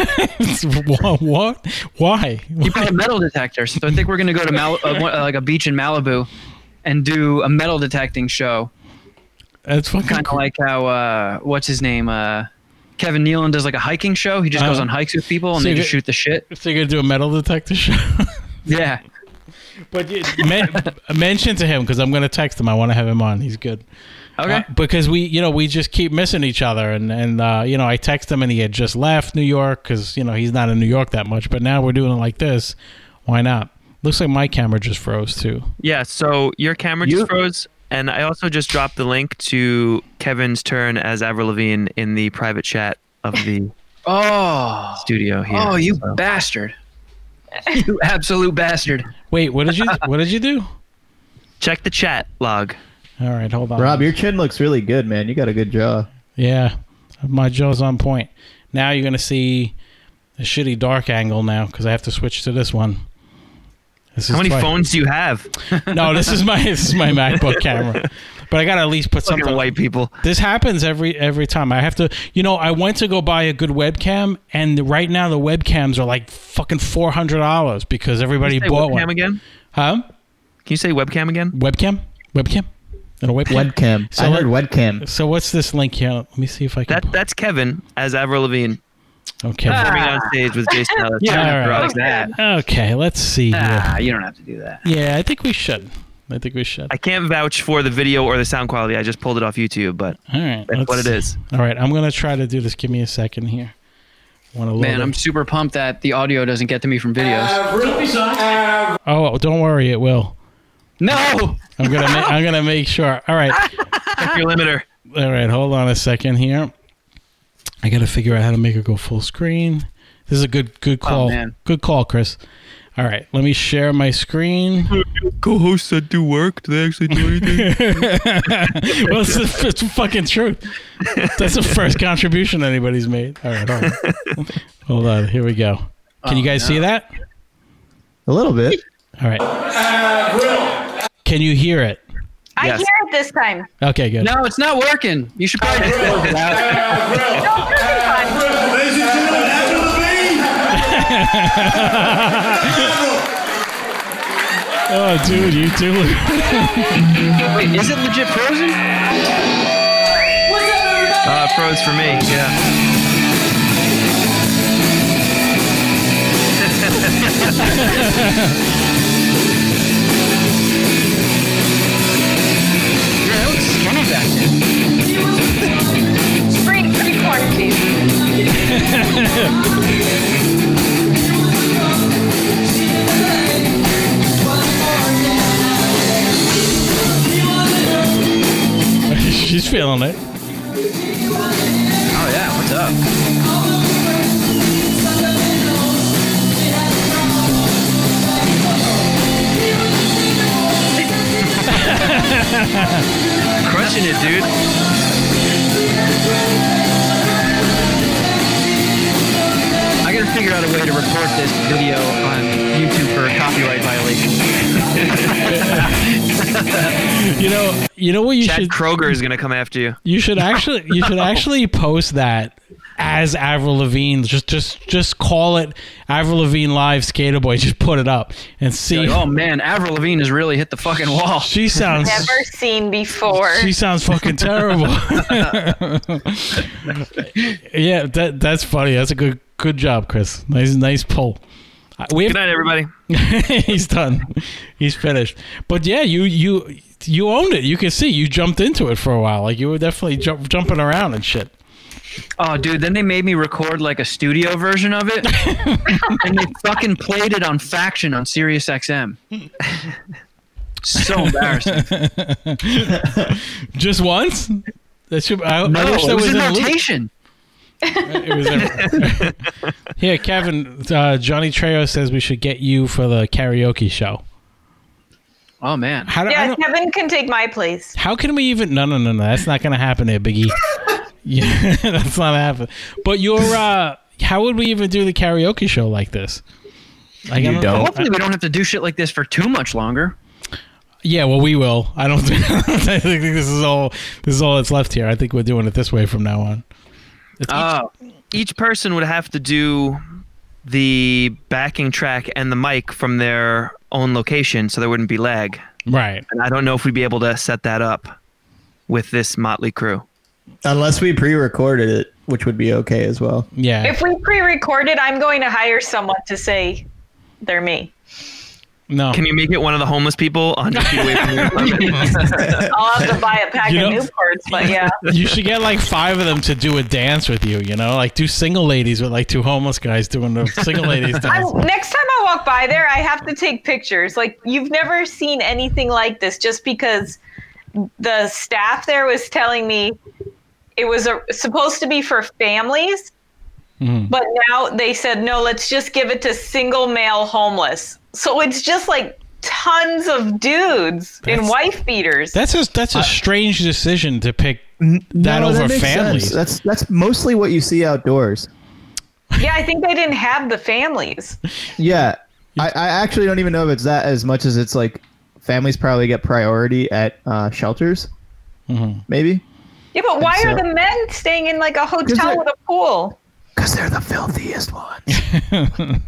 What? Why? He brought a metal detector, so I think we're gonna go to like a beach in Malibu and do a metal detecting show. That's fucking Kind of like how what's his name? Kevin Nealon does like a hiking show. He just goes on hikes with people and so they you just get- shoot the shit. So you're gonna do a metal detector show? Yeah. But mention to him because I'm gonna text him. I want to have him on. He's good. Okay. Because we just keep missing each other, and you know, I text him and he had just left New York because you know he's not in New York that much. But now we're doing it like this. Why not? Looks like my camera just froze too. Yeah, so your camera just froze, and I also just dropped the link to Kevin's turn as Avril Lavigne in the private chat of the studio here. Oh, you bastard! You absolute bastard! Wait, what did you do? Check the chat log. All right, hold on. Rob, your chin looks really good, man. You got a good jaw. Yeah, my jaw's on point. Now you're gonna see a shitty dark angle now because I have to switch to this one. How many phones do you have? No, this is my MacBook camera. But I gotta at least put Fucking something. white people. This happens every time. I have to. You know, I went to go buy a good webcam, and right now the webcams are like fucking $400 because everybody Can you say bought webcam one. again? Huh? Can you say webcam again? Webcam. And a webcam. Webcam. So I heard let- webcam. So what's this link here? Let me see if I can. That's Kevin as Avril Lavigne Okay. performing on stage with Jason Ellis. You don't have to All right. like that. Okay. Let's see here. You don't have to do that. Yeah, I think we should. I think we should. I can't vouch for the video or the sound quality. I just pulled it off YouTube, but All right, that's what it is. All right, I'm gonna try to do this. Give me a second here. Man, I'm super pumped that the audio doesn't get to me from videos. Oh, don't worry, it will. No. I'm gonna make sure. All right. Check your limiter. All right, hold on a second here. I got to figure out how to make it go full screen. This is a good call. Oh, man. Good call, Chris. All right, let me share my screen. Co-hosts that do work, do they actually do anything? Well, it's the fucking truth. That's the first contribution anybody's made. All right, hold on. Hold on, here we go. Can you guys see that? A little bit. All right. Can you hear it? I Yes. hear it this time. Okay, good. No, it's not working. You should probably just close it out. No, it's really fine. Ladies and gentlemen, Avril Lavigne. Oh, dude, you too. Wait, is it legit frozen? It froze for me, yeah. Yeah, that looks skinny back there. Free quarantine. She's feeling it. Oh yeah, what's up? Crushing it, dude. I gotta figure out a way to report this video on YouTube for a copyright violation. You know what you Chad should Kroger is gonna come after you. you should actually post that as Avril Lavigne. Just call it Avril Lavigne Live Skater Boy. Just put it up and see. Like, oh man, Avril Lavigne has really hit the fucking wall. She sounds Never seen before. She sounds fucking terrible. Yeah, that's funny. That's a good job, Chris. Nice pull. Good night, everybody. He's done. He's finished. But yeah, you owned it. You can see you jumped into it for a while. Like you were definitely jumping around and shit. Oh, dude, then they made me record like a studio version of it, and they fucking played it on Faction on Sirius XM. So embarrassing. Just once? That should. I No, wish that it was was in in loop. rotation. It was in. Here, Kevin. Johnny Trejo says we should get you for the karaoke show. Oh man. How do, Yeah, Kevin can take my place. How can we even? No. That's not going to happen there, Biggie. Yeah, that's not happening. But how would we even do the karaoke show like this? Like, I don't know. Hopefully, we don't have to do shit like this for too much longer. Yeah, well, we will. I don't think. I think this is all that's left here. I think we're doing it this way from now on. Each person would have to do the backing track and the mic from their own location, so there wouldn't be lag. Right. And I don't know if we'd be able to set that up with this motley crew. Unless we pre-recorded it, which would be okay as well. Yeah. If we pre-recorded, I'm going to hire someone to say they're me. No. Can you make it one of the homeless people 100 feet away from you? I'll have to buy a pack of Newports, but yeah. You should get like 5 of them to do a dance with you, like 2 single ladies with like 2 homeless guys doing the single ladies dance. Next time I walk by there, I have to take pictures. Like, you've never seen anything like this, just because the staff there was telling me it was supposed to be for families, but now they said, no, let's just give it to single male homeless. So it's just like tons of dudes in wife beaters. That's a strange decision to pick that over makes families. sense. That's mostly what you see outdoors. Yeah, I think they didn't have the families. Yeah. I actually don't even know if it's that as much as it's like families probably get priority at shelters. Maybe. Yeah, but why are the men staying in like a hotel with a pool? Because they're the filthiest ones.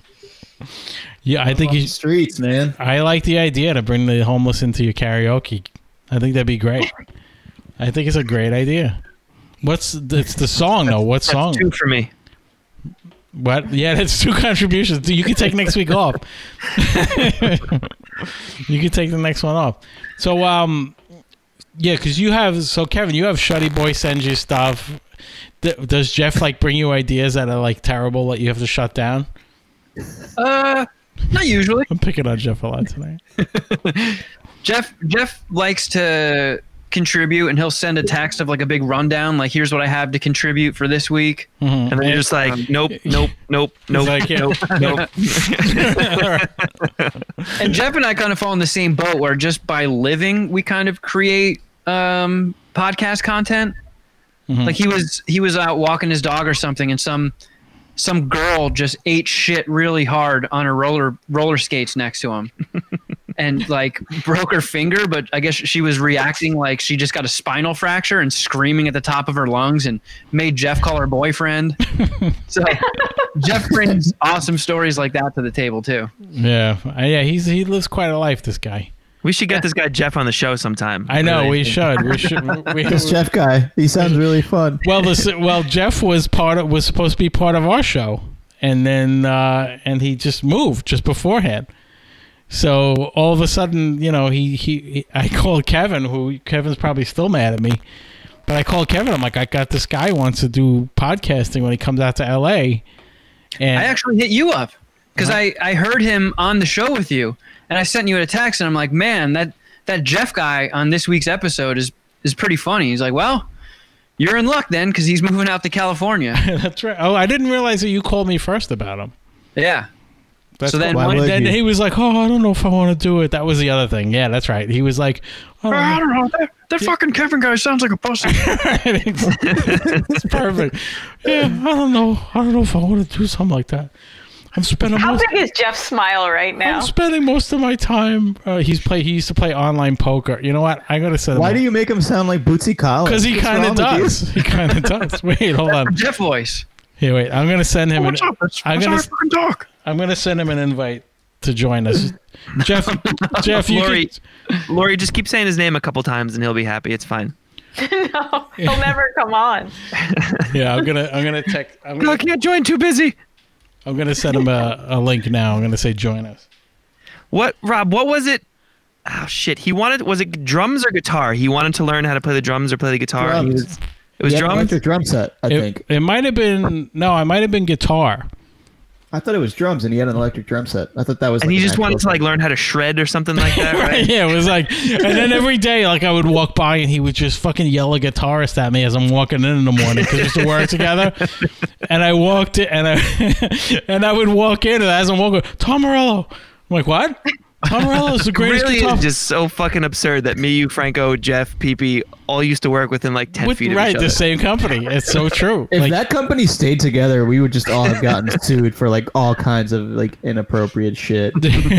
Yeah, I think streets, man. I like the idea to bring the homeless into your karaoke. I think that'd be great. I think it's a great idea. It's the song though? What song? 2 for me. What? Yeah, that's 2 contributions. You can take next week off. You can take the next one off. So, yeah, because you have. So, Kevin, you have Shuddy Boy send you stuff. Does Jeff like bring you ideas that are like terrible that you have to shut down? Not usually. I'm picking on Jeff a lot tonight. Jeff likes to contribute, and he'll send a text of like a big rundown, like here's what I have to contribute for this week, and then you're just like, nope. Like, yeah. Nope. And Jeff and I kind of fall in the same boat where just by living, we kind of create podcast content. Like he was out walking his dog or something, and some girl just ate shit really hard on her roller skates next to him. And like broke her finger, but I guess she was reacting like she just got a spinal fracture and screaming at the top of her lungs and made Jeff call her boyfriend. So Jeff brings awesome stories like that to the table too. Yeah. He lives quite a life, this guy. We should get this guy Jeff on the show sometime. I know, we should. This Jeff guy, he sounds really fun. Well, Jeff was supposed to be part of our show, and then and he just moved just beforehand. So all of a sudden, you know, I called Kevin, Kevin's probably still mad at me, but I called Kevin. I'm like, I got this guy who wants to do podcasting when he comes out to LA. And I actually hit you up because I heard him on the show with you, and I sent you a text, and I'm like, man, that Jeff guy on this week's episode is pretty funny. He's like, well, you're in luck then because he's moving out to California. That's right. Oh, I didn't realize that you called me first about him. Yeah. That's so then, then he was like, "Oh, I don't know if I want to do it." That was the other thing. Yeah, that's right. He was like, "I don't know. That fucking Kevin guy sounds like a pussy." It's perfect. Yeah, I don't know. I don't know if I want to do something like that. I'm spending. How big is Jeff's smile right now? I'm spending most of my time. He used to play online poker. You know what? I gotta say. Why do you make him sound like Bootsy Collins? Because he kind of does. He kind of does. Wait, hold on. Jeff voice. Here, wait. I'm gonna send him. What's up? I'm gonna send him an invite to join us. Jeff, Lori, just keep saying his name a couple times and he'll be happy. It's fine. No, he'll never come on. Yeah, I'm gonna text. I can't join. Too busy. I'm gonna send him a link now. I'm gonna say join us. What, Rob? What was it? Oh shit! Was it drums or guitar? He wanted to learn how to play the drums or play the guitar. Drums. It was drums. Electric drum set, I think. It might have been I might have been guitar. I thought it was drums, and he had an electric drum set. I thought that was. And he just wanted to like learn how to shred or something like that, right? Yeah, it was like, and then every day, like I would walk by, and he would just fucking yell a guitarist at me as I'm walking in the morning because we used to work together. And I walked in, and I would walk in, and as I'm walking, Tom Morello. I'm like, what? Tom Morello is the greatest really guitar. Is just so fucking absurd that me, you, Franco, Jeff, Pee all used to work within like 10 feet of each other. Right, the same company. It's so true. If that company stayed together, we would just all have gotten sued for like all kinds of like inappropriate shit.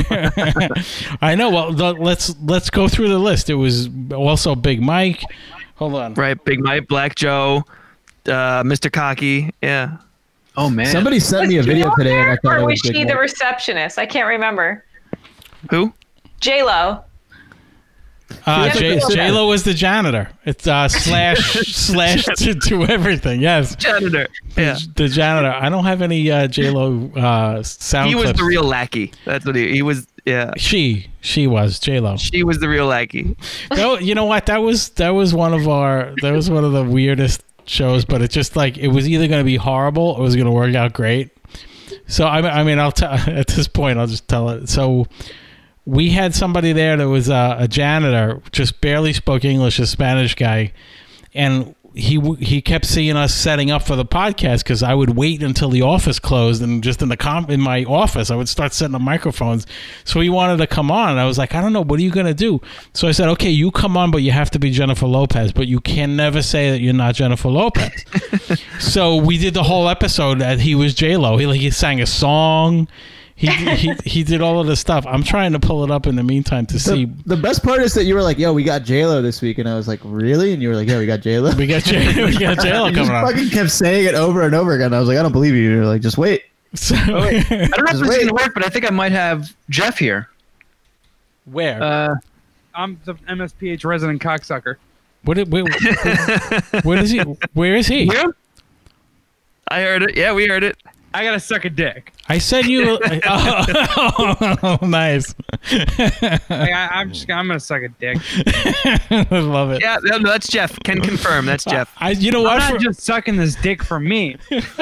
I know. Well, let's go through the list. It was also Big Mike. Hold on. Right, Big Mike, Black Joe, Mr. Cocky. Yeah. Oh man. Somebody sent me a video today, and I thought or it was was Big she Mike. the receptionist? I can't remember. Who? J-Lo. J-Lo was the janitor. It's slash to everything. Yes. Janitor. Yeah. The janitor. I don't have any J-Lo sound He was clips. the real lackey. That's what he was. Yeah. She was J-Lo. She was the real lackey. No, you know what? That was one of the weirdest shows, but it just like it was either going to be horrible or it was going to work out great. So I mean, at this point, I'll just tell it. So we had somebody there that was a janitor, just barely spoke English, a Spanish guy, and he kept seeing us setting up for the podcast because I would wait until the office closed and just in my office I would start setting up microphones. So he wanted to come on, and I was like, I don't know, what are you gonna do? So I said, okay, you come on, but you have to be Jennifer Lopez, but you can never say that you're not Jennifer Lopez. So we did the whole episode that he was J-Lo. He sang a song. He did all of this stuff. I'm trying to pull it up in the meantime to see. The best part is that you were like, "Yo, we got J-Lo this week," and I was like, "Really?" And you were like, "Yeah, we got J-Lo. We got J-Lo You coming just on." fucking kept saying it over and over again. I was like, "I don't believe you." You're like, "Just wait." So, I don't know if Just it's wait. gonna work, but I think I might have Jeff here. where? I'm the MSPH resident cocksucker. Where is he? Where is he? Yeah. I heard it. Yeah, we heard it. I gotta suck a dick. I said you. Oh, nice. I'm gonna suck a dick. I love it. Yeah, no, that's Jeff. Can confirm. That's Jeff. You know what? I'm not just sucking this dick for me.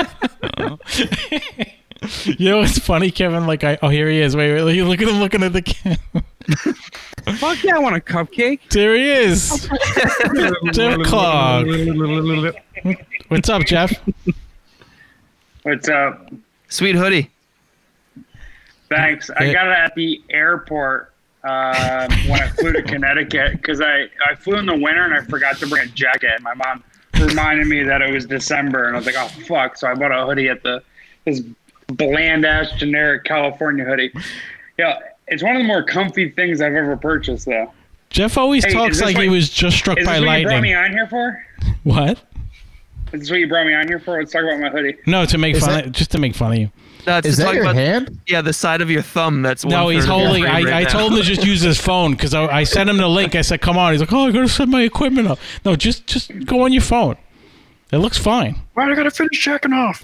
You know what's funny, Kevin? Like, here he is. Wait, look at him looking at the camera. Fuck yeah, I want a cupcake. There he is. Jeff Clog. What's up, Jeff? What's up? Sweet hoodie. Thanks. I got it at the airport when I flew to Connecticut because I flew in the winter and I forgot to bring a jacket. My mom reminded me that it was December and I was like, oh fuck! So I bought a hoodie at this bland ass generic California hoodie. Yeah, it's one of the more comfy things I've ever purchased though. Jeff always talks like he was just struck by lightning. Is this what you brought me on here for? What? Is this what you brought me on here for? Let's talk about my hoodie. No, to make fun, just to make fun of you. No, Is that your hand? Yeah, the side of your thumb. That's no. He's holding. I told him to just use his phone because I sent him the link. I said, "Come on." He's like, "Oh, I gotta set my equipment up." No, just go on your phone. It looks fine. Why I gotta finish checking off?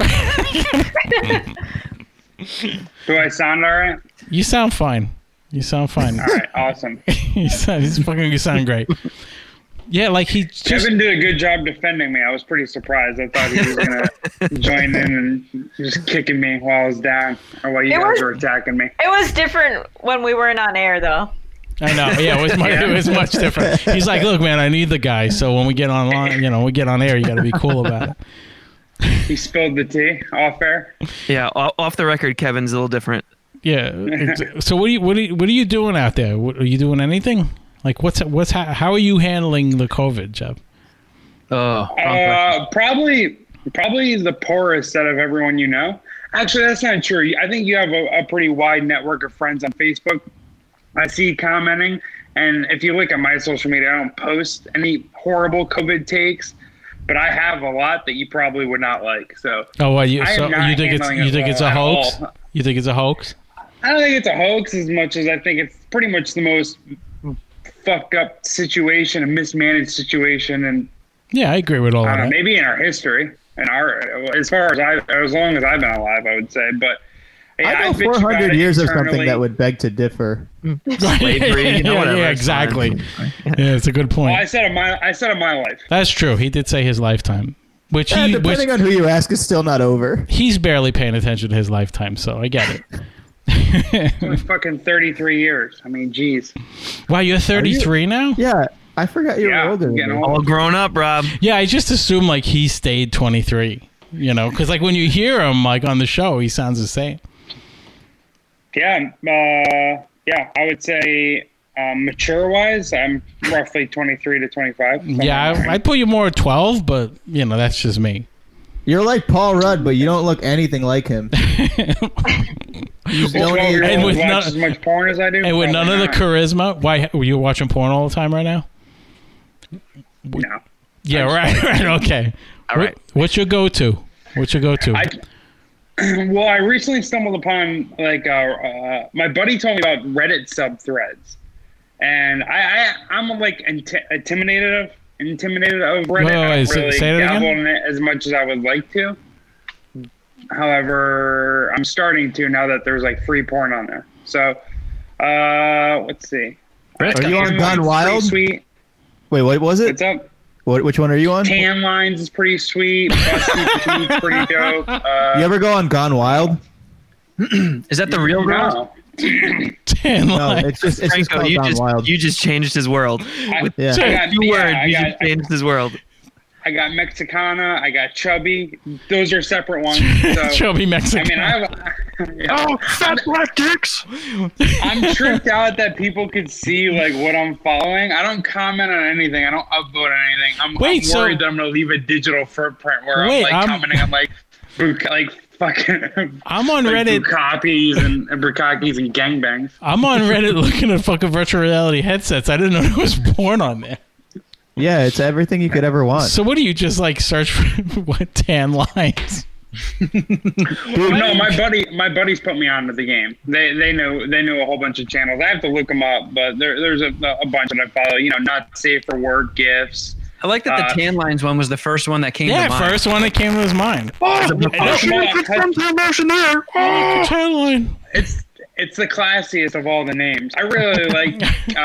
Do I sound all right? You sound fine. You sound fine. All right, awesome. You sound great. Yeah, like he just... Kevin did a good job defending me. I was pretty surprised. I thought he was going to join in and just kicking me while I was down or while you guys were attacking me. It was different when we weren't on air, though. I know. Yeah, it was much different. He's like, look, man, I need the guy. So when we get online, we get on air, you got to be cool about it. He spilled the tea off air. Yeah, off the record, Kevin's a little different. Yeah. So what are you doing out there? Are you doing anything? Like how are you handling the COVID, Jeff? Probably the poorest out of everyone you know. Actually, that's not true. I think you have a pretty wide network of friends on Facebook. I see you commenting, and if you look at my social media, I don't post any horrible COVID takes, but I have a lot that you probably would not like. So you think it's a hoax? You think it's a hoax? I don't think it's a hoax as much as I think it's pretty much the most fucked up situation, a mismanaged situation, and yeah, I agree with all that. Maybe in our history, as long as I've been alive, I would say. But I know 400 years of something that would beg to differ. Slavery, whatever. Yeah, exactly. Yeah, it's a good point. Well, I said of my life. That's true. He did say his lifetime, which depending on who you ask, is still not over. He's barely paying attention to his lifetime, so I get it. It's only fucking 33 years. I mean, geez. Wow, you're 33 now? Yeah, I forgot you were older. All grown up, Rob. Yeah, I just assumed like he stayed 23. Because like when you hear him like on the show, he sounds the same. Yeah, I would say mature-wise, I'm roughly 23 to 25. Yeah, I'd put you more at 12, but that's just me. You're like Paul Rudd, but you don't look anything like him. You don't watch as much porn as I do. And with none of the charisma, why were you watching porn all the time right now? No. Yeah, right. Okay. All right. What's your go-to? Well, I recently stumbled upon my buddy told me about Reddit subthreads, and I'm like intimidated of Reddit. Wait, I don't really say that dabble again? in it as much as I would like to. However, I'm starting to now that there's like free porn on there. So, let's see. Are you on Gone Wild? Sweet. Wait, what was it? What's up? Which one are you on? Tan Lines is pretty sweet. Busty Petite's pretty dope. You ever go on Gone Wild? Is that the real girl? Tan Lines. No, it's just Franco, called Gone Wild. you just changed his world. With Yeah. two words, you just changed his world. I got Mexicana. I got Chubby. Those are separate ones. So, Chubby Mexican. fat black dicks. I'm tricked out that people could see like what I'm following. I don't comment on anything. I don't upvote on anything. I'm worried that I'm gonna leave a digital footprint where I'm commenting on fucking. I'm on Reddit. Bukakis and Bukakis and gangbangs. I'm on Reddit looking at fucking virtual reality headsets. I didn't know there was porn on there. Yeah, it's everything you could ever want. So what do you just like search for? What Tan Lines? No, my buddies put me onto the game. They know a whole bunch of channels. I have to look them up, but there's a bunch that I follow. Not safe for work gifts. I like that the tan lines one was the first one that came to mind. first one that came to his mind. Tan line. It's the classiest of all the names. I really like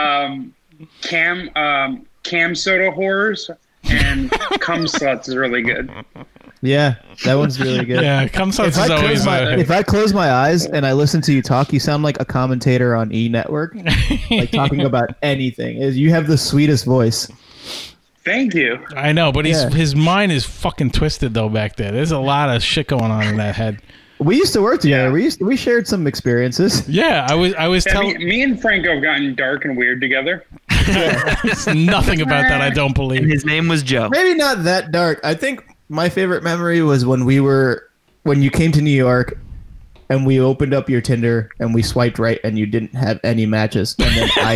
Cam Soda Horrors, and Cum Sluts is really good. Yeah, that one's really good. Yeah, Cum Sluts is always if I close my eyes and I listen to you talk, you sound like a commentator on E! Network, like talking about anything. You have the sweetest voice. Thank you. I know, but his mind is fucking twisted though back there. There's a lot of shit going on in that head. We used to work together. We shared some experiences. Yeah, I was telling me and Franco have gotten dark and weird together. There's nothing about that I don't believe. And his name was Joe. Maybe not that dark. I think my favorite memory was when you came to New York and we opened up your Tinder and we swiped right and you didn't have any matches. And then I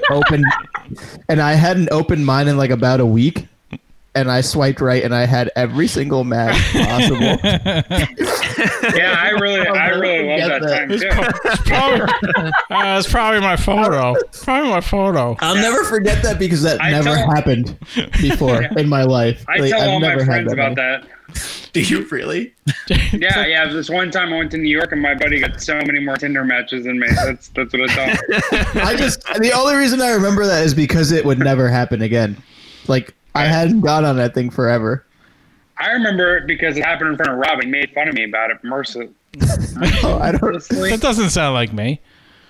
hadn't opened mine in like about a week. And I swiped right and I had every single match possible. Yeah, I really love that time too. It's probably my photo. Probably my photo. I'll never forget that because that never happened before in my life. I tell all my friends about that. Do you really? Yeah. This one time I went to New York and my buddy got so many more Tinder matches than me. That's what I thought. The only reason I remember that is because it would never happen again. Like, I hadn't gone on that thing forever. I remember it because it happened in front of Rob. He made fun of me about it. Mercilessly. That doesn't sound like me.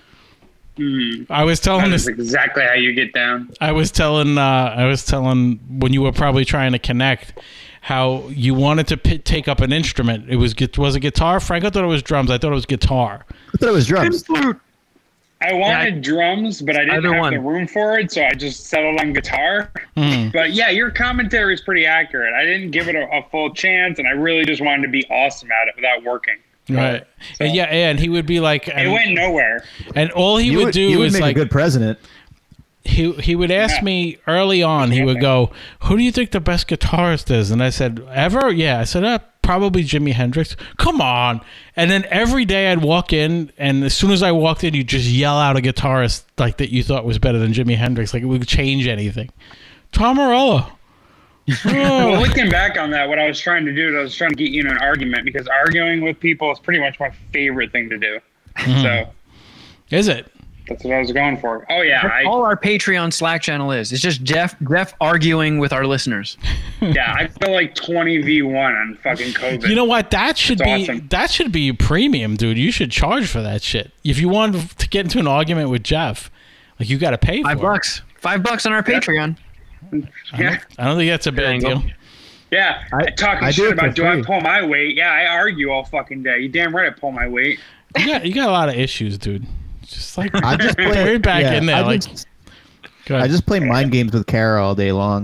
I was telling That's exactly how you get down. I was telling when you were probably trying to connect how you wanted to take up an instrument. Was it guitar? Frank, I thought it was drums. I thought it was guitar. I thought it was drums. I wanted drums, but I didn't have the room for it, so I just settled on guitar. But yeah, your commentary is pretty accurate. I didn't give it a full chance, and I really just wanted to be awesome at it without working. Right. So, and he would be like... It went nowhere. And all he would do is make like... a good president. He would ask me early on, he would go, who do you think the best guitarist is? And I said, ever? Yeah. I said, probably Jimi Hendrix. Come on. And then every day I'd walk in, and as soon as I walked in, you'd just yell out a guitarist like that you thought was better than Jimi Hendrix. Like it would change anything. Tom Morello. Well, looking back on that, what I was trying to do is I was trying to get you in an argument because arguing with people is pretty much my favorite thing to do. So, is it? That's what I was going for. Oh yeah, That's all our Patreon Slack channel is. It's just Jeff arguing with our listeners. Yeah, I feel like 20v1 on fucking COVID. You know what? That should That's be awesome. that should be premium, dude. You should charge for that shit. If you want to get into an argument with Jeff, like you got to pay for it. $5. $5 on our Patreon. Yeah, I don't think that's a bad deal. yeah. Talking I do shit it for about do I free. pull my weight? Yeah, I argue all fucking day. You damn right I pull my weight. You got a lot of issues, dude. Just like I just play right back in there. I just play mind games with Kara all day long.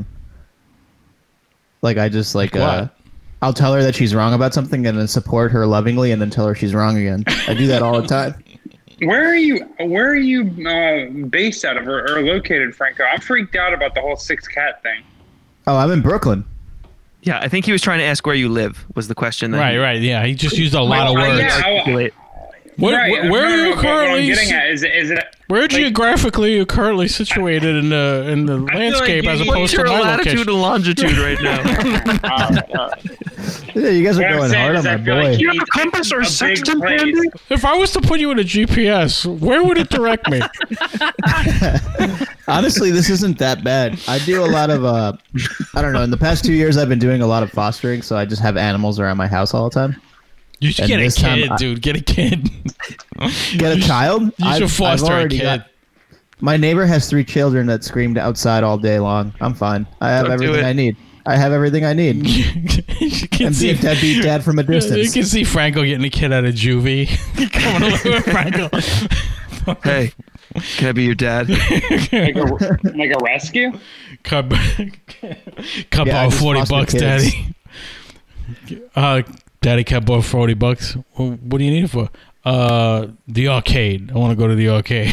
Like I just what? I'll tell her that she's wrong about something and then support her lovingly and then tell her she's wrong again. I do that all the time. Where are you based out of or located, Franco? I'm freaked out about the whole 6 cat thing. Oh, I'm in Brooklyn. Yeah, I think he was trying to ask where you live was the question. Right. Yeah, he just used a lot of words. Yeah, Where are you What I'm currently? getting at is it Where geographically are you currently situated in the landscape like as you- opposed What's your to my latitude location? and longitude right now? Yeah, you guys are What I'm going saying hard is on I my feel boy. like you have need a compass or a big sextant, place. Andy? If I was to put you in a GPS, where would it direct me? Honestly, this isn't that bad. I do a lot of I don't know. In the past 2 years, I've been doing a lot of fostering, so I just have animals around my house all the time. You should And get a this time kid, dude. Get a kid. Get a child? You should foster a already kid. My neighbor has 3 children that screamed outside all day long. I'm fine. I have Don't do everything it. I need. I have everything I need. You can And see be a deadbeat dad from a You distance. can see Franco getting a kid out of juvie. Coming over with Franco. Hey, can I be your dad? like a rescue? Cup Yeah, I borrow just $40, foster kids. Daddy. Daddy can borrow $40. Well, what do you need it for? The arcade. I want to go to the arcade.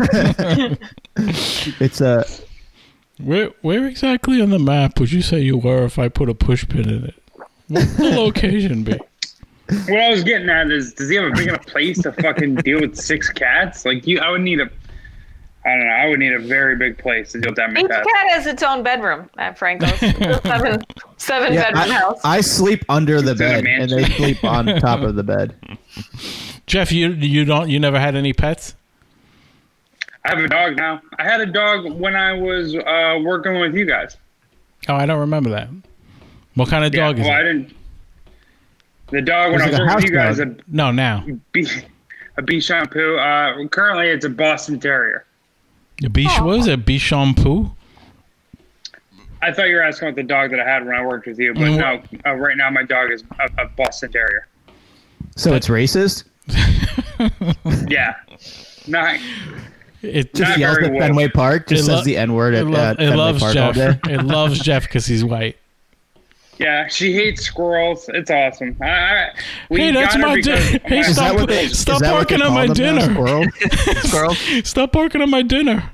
It's a Where exactly on the map would you say you were if I put a push pin in it? What would the location be? What I was getting at is, does he have a big enough place to fucking deal with 6 cats? Like I would need I don't know. I would need a very big place to deal with that many Each pets. cat has its own bedroom at Franco's. It's a seven bedroom house. I sleep under the It's in a bed, and they mansion. sleep on top of the bed. Jeff, you never had any pets? I have a dog now. I had a dog when I was working with you guys. Oh, I don't remember that. What kind of dog is well, it? I didn't. The dog when It's I was like a working with you house guys, dog. No, now. a Bichon Poo. Currently, it's a Boston Terrier. What was it? Bichon Poo? I thought you were asking about the dog that I had when I worked with you, but no. Right now, my dog is a Boston Terrier. So it's racist? Yeah. Not. It Just Not yells very at woke. Fenway Park, just says the N-word at it Fenway loves Park all Jeff. day. It loves Jeff because he's white. Yeah, she hates squirrels. It's awesome. We Hey, that's got her my because dinner. Hey, Is that what they- stop is that what they barking on call my them now, dinner. squirrel? Squirrel. Stop barking on my dinner.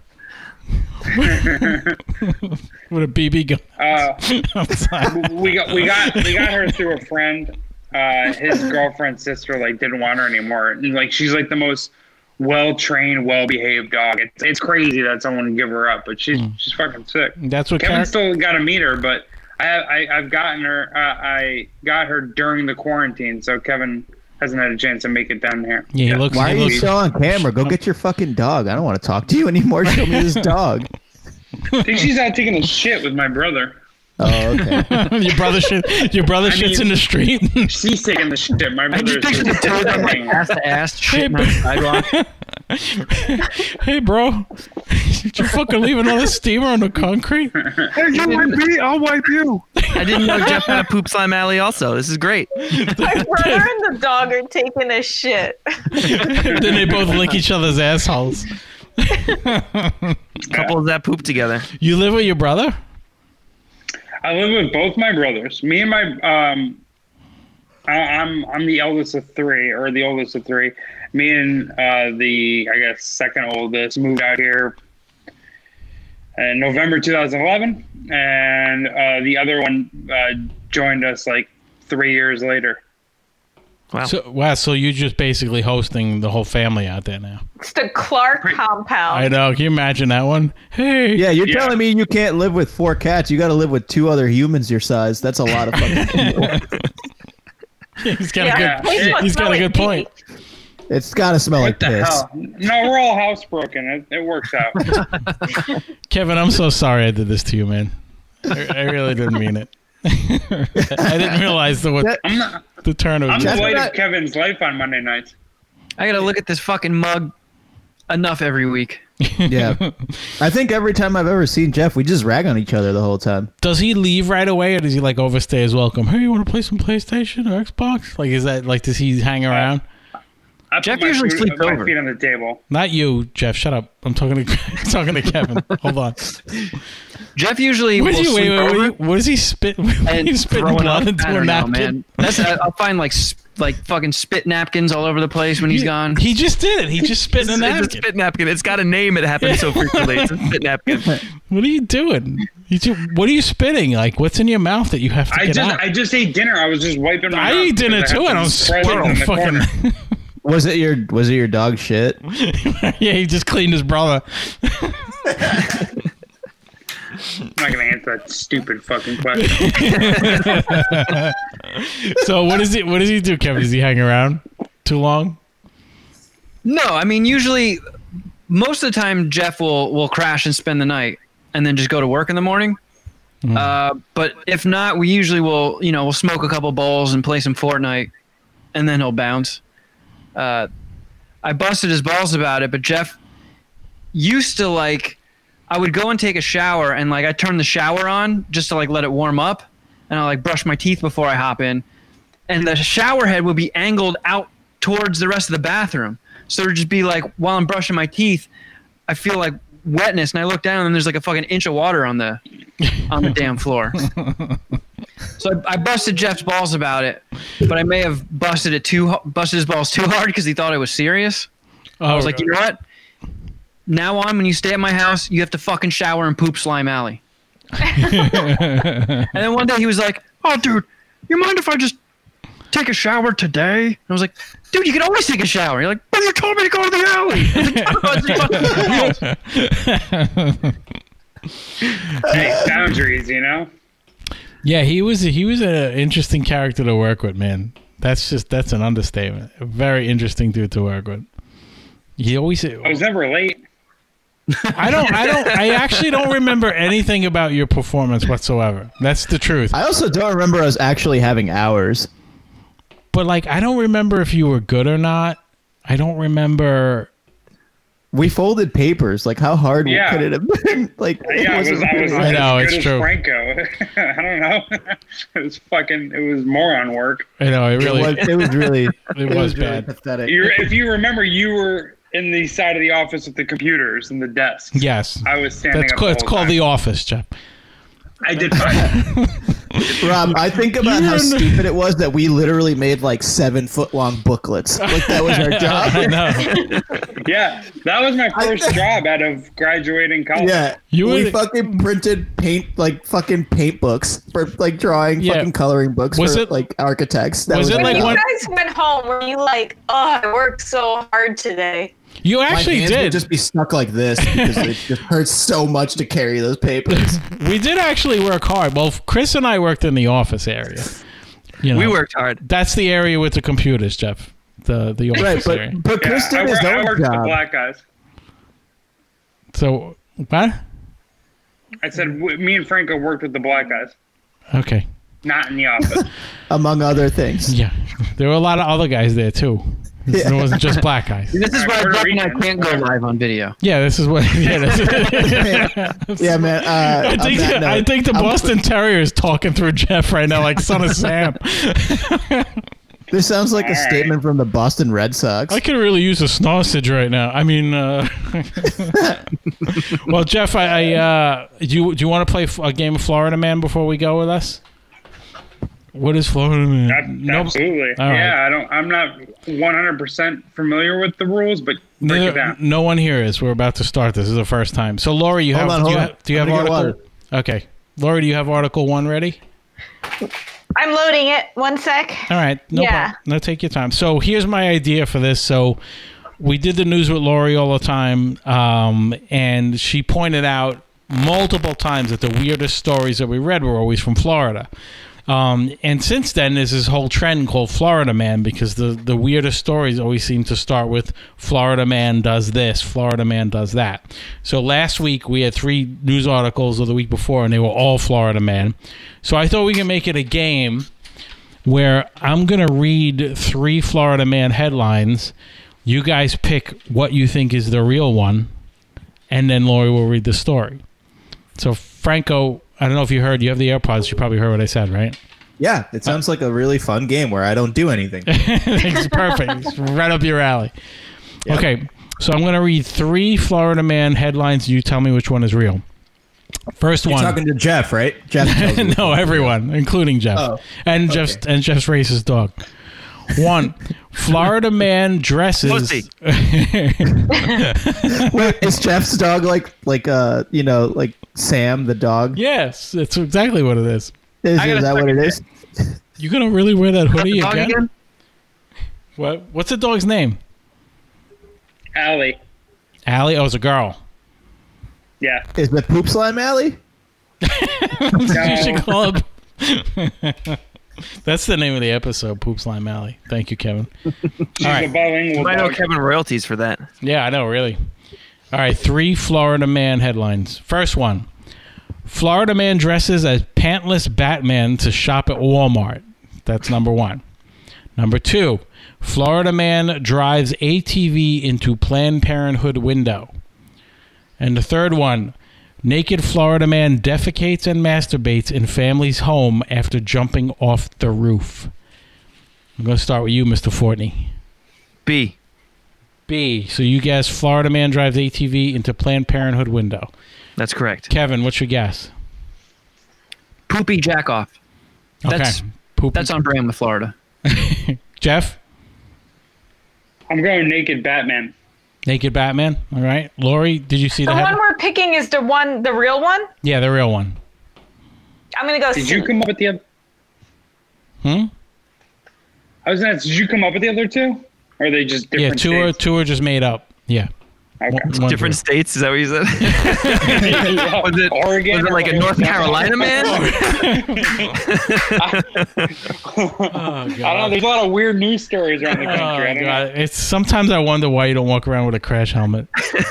With a BB gun. outside. we got her through a friend. His girlfriend's sister didn't want her anymore. And, she's the most well-trained, well-behaved dog. It's crazy that someone would give her up, but she's fucking sick. That's what Kevin still got to meet her, but I've gotten her. I got her during the quarantine, so Kevin hasn't had a chance to make it down here. Yeah, he looks. Why he are you looks, still on camera? Go get your fucking dog. I don't want to talk to you anymore. Show me this dog. I think she's out taking a shit with my brother. Oh, okay. Your brother shits in the street. She's taking the shit. My I brother just picture the two of them ass to ass shitting on the sidewalk. Hey, bro, did you fucking leave another steamer on the concrete? Hey, you wipe me, I'll wipe you. I didn't know Jeff had a poop slime alley also. This is great. My brother and the dog are taking a shit. Then they both lick each other's assholes. Couples that poop together. You live with your brother? I live with both my brothers. Me and my I'm the eldest of three, or the oldest of three. Me and the second oldest moved out here in November 2011, and the other one joined us 3 years later. Wow. So you're just basically hosting the whole family out there now. It's the Clark compound. I know. Can you imagine that one? Hey. Yeah, you're telling me you can't live with 4 cats. You got to live with 2 other humans your size. That's a lot of fucking people. He's got a good point. It's got to smell like What the piss. hell? No, we're all housebroken. It works out. Kevin, I'm so sorry I did this to you, man. I really didn't mean it. I didn't realize the turn of I'm the light of Kevin's life on Monday nights. I gotta look at this fucking mug enough every week. Yeah. I think every time I've ever seen Jeff, we just rag on each other the whole time. Does he leave right away, or does he overstay his welcome? Hey, you want to play some PlayStation or Xbox? Is that does he hang around? I Jeff put my usually food- sleeps my over. feet on the table. Not you, Jeff. Shut up. I'm talking to talking to Kevin. Hold on. Jeff usually What will is he? sleep over Wait. What is he spit? and He's spitting throwing blood up. into I a don't know, napkin. man. I'll find fucking spit napkins all over the place when he's gone. He just did it. He just spit in a It's a napkin. spit napkin. It's got a name. It happens so frequently. It's a spit napkin. What are you doing? What are you spitting? What's in your mouth that you have to get out? I just ate dinner. I was just wiping my I mouth ate dinner because too, had and I some was presents in the corner. fucking. Was it your dog shit? Yeah, he just cleaned his brother. I'm not gonna answer that stupid fucking question. So what does he do, Kevin? Does he hang around too long? No, I mean usually, most of the time Jeff will crash and spend the night, and then just go to work in the morning. But if not, we usually we'll smoke a couple bowls and play some Fortnite, and then he'll bounce. I busted his balls about it, but Jeff used to I would go and take a shower, and I'd turn the shower on just to let it warm up, and I'll brush my teeth before I hop in, and the shower head would be angled out towards the rest of the bathroom. So it'd just be while I'm brushing my teeth, I feel wetness, and I look down, and there's a fucking inch of water on the damn floor. So I busted Jeff's balls about it, but I may have busted his balls too hard because he thought it was serious. I was like, you know what? Now on, when you stay at my house, you have to fucking shower and poop Slime Alley. And then one day he was like, "Oh, dude, you mind if I just take a shower today? And I was like, dude, you can always take a shower. You're like, but you told me to go to the alley. Hey, boundaries, you know. Yeah, he was an interesting character to work with, man. That's an understatement. A very interesting dude to work with. He always. I was never late. I actually don't remember anything about your performance whatsoever. That's the truth. I also don't remember us actually having hours. But like, I don't remember if you were good or not. I don't remember. We folded papers. Like, how hard Yeah. could it have been? Like, Yeah, I was I know, as it's good true. as Franco. I don't know. It was moron work. I know it really. it was really It was really bad. pathetic. If you remember, you were in the side of the office with the computers and the desks. Yes. I was standing That's up called, the it's whole called time. The Office, Jeff. I did fine. Rob, I think about You how were in the- stupid it was that we literally made like 7-foot-long booklets. Like, that was our job. I know. Yeah, that was my first job out of graduating college. Yeah, You we were- fucking printed fucking paint books for like drawing, Yeah. fucking coloring books Was for it- like architects. That was it our like When job. you one- guys went home, were you like, oh, I worked so hard today? You My actually hands would did. just be stuck like this because it just hurts so much to carry those papers. We did actually work hard. Well, Chris and I worked in the office area. You know, We worked hard. That's the area with the computers, Jeff. The office Right, area. but Yeah, Chris did I his worked own with the job. black guys. So what? I said me and Franco worked with the black guys, Okay. not in the office. Among other things. Yeah, there were a lot of other guys there too. Yeah. It wasn't just black guys. This is why Puerto Jeff and I Rican. can't go live on video. Yeah, this is what. Yeah, Yeah, man. I think the Boston Terrier is talking through Jeff right now, like son of Sam. This sounds like a All right. statement from the Boston Red Sox. I could really use a sausage right now. I mean, well, Jeff, do you want to play a game of Florida Man before we go with us? What is Florida Man? Absolutely. All right. Yeah, I'm not 100% familiar with the rules, but break it down. No one here is. We're about to start. This is the first time. So, Lori, Hold on. do you I'm have gonna get article? Okay, Lori, do you have Article 1 ready? I'm loading it. 1 sec. All right. No Yeah. problem. No, take your time. So here's my idea for this. So we did the news with Lori all the time, and she pointed out multiple times that the weirdest stories that we read were always from Florida. And since then, there's this whole trend called Florida Man because the weirdest stories always seem to start with Florida Man does this, Florida Man does that. So last week, we had 3 news articles of the week before, and they were all Florida Man. So I thought we could make it a game where I'm going to read 3 Florida Man headlines. You guys pick what you think is the real one, and then Lori will read the story. So, Franco, I don't know if you heard. You have the AirPods. You probably heard what I said, right? Yeah, it sounds like a really fun game where I don't do anything. It's perfect. It's right up your alley. Yep. Okay, so I'm going to read 3 Florida Man headlines. You tell me which one is real. First You're one. talking to Jeff, right? Jeff tells you. No, everyone, including Jeff. Oh, and Jeff's racist dog. 1. Florida man dresses. Pussy. Wait, is Jeff's dog like Sam the dog? Yes, that's exactly what it is. Is I gotta that what it is? You gonna really wear that hoodie Dog again? again? What? What's the dog's name? Allie. Allie. Oh, it's a girl. Yeah. Is the Poop Slime Alley? You should call it. That's the name of the episode, Poop Slime Alley. Thank you, Kevin. She's All right. a bilingual Might know dog. Kevin royalties for that. Yeah, I know, really. All right, 3 Florida Man headlines. First one. Florida man dresses as pantless Batman to shop at Walmart. That's number 1. Number 2. Florida man drives ATV into Planned Parenthood window. And the third one. Naked Florida man defecates and masturbates in family's home after jumping off the roof. I'm going to start with you, Mr. Fortney. B. B. So you guess Florida man drives ATV into Planned Parenthood window. That's correct. Kevin, what's your guess? Poopy jack off. That's Okay. Poop. that's on brand with Florida. Jeff? I'm going naked Batman. Naked Batman. All right. Lori, did you see The the one head? we're picking is the real one. Yeah, the real one. I'm gonna go Did C. you come up with the other? I was gonna ask, did you come up with the other two? Or are they just different states? two are just made up. Yeah. Okay. Different states? Is that what you said? was it Oregon? Was it like a North Carolina man? I don't know. There's a lot of weird news stories around the country. I don't know. It's sometimes I wonder why you don't walk around with a crash helmet.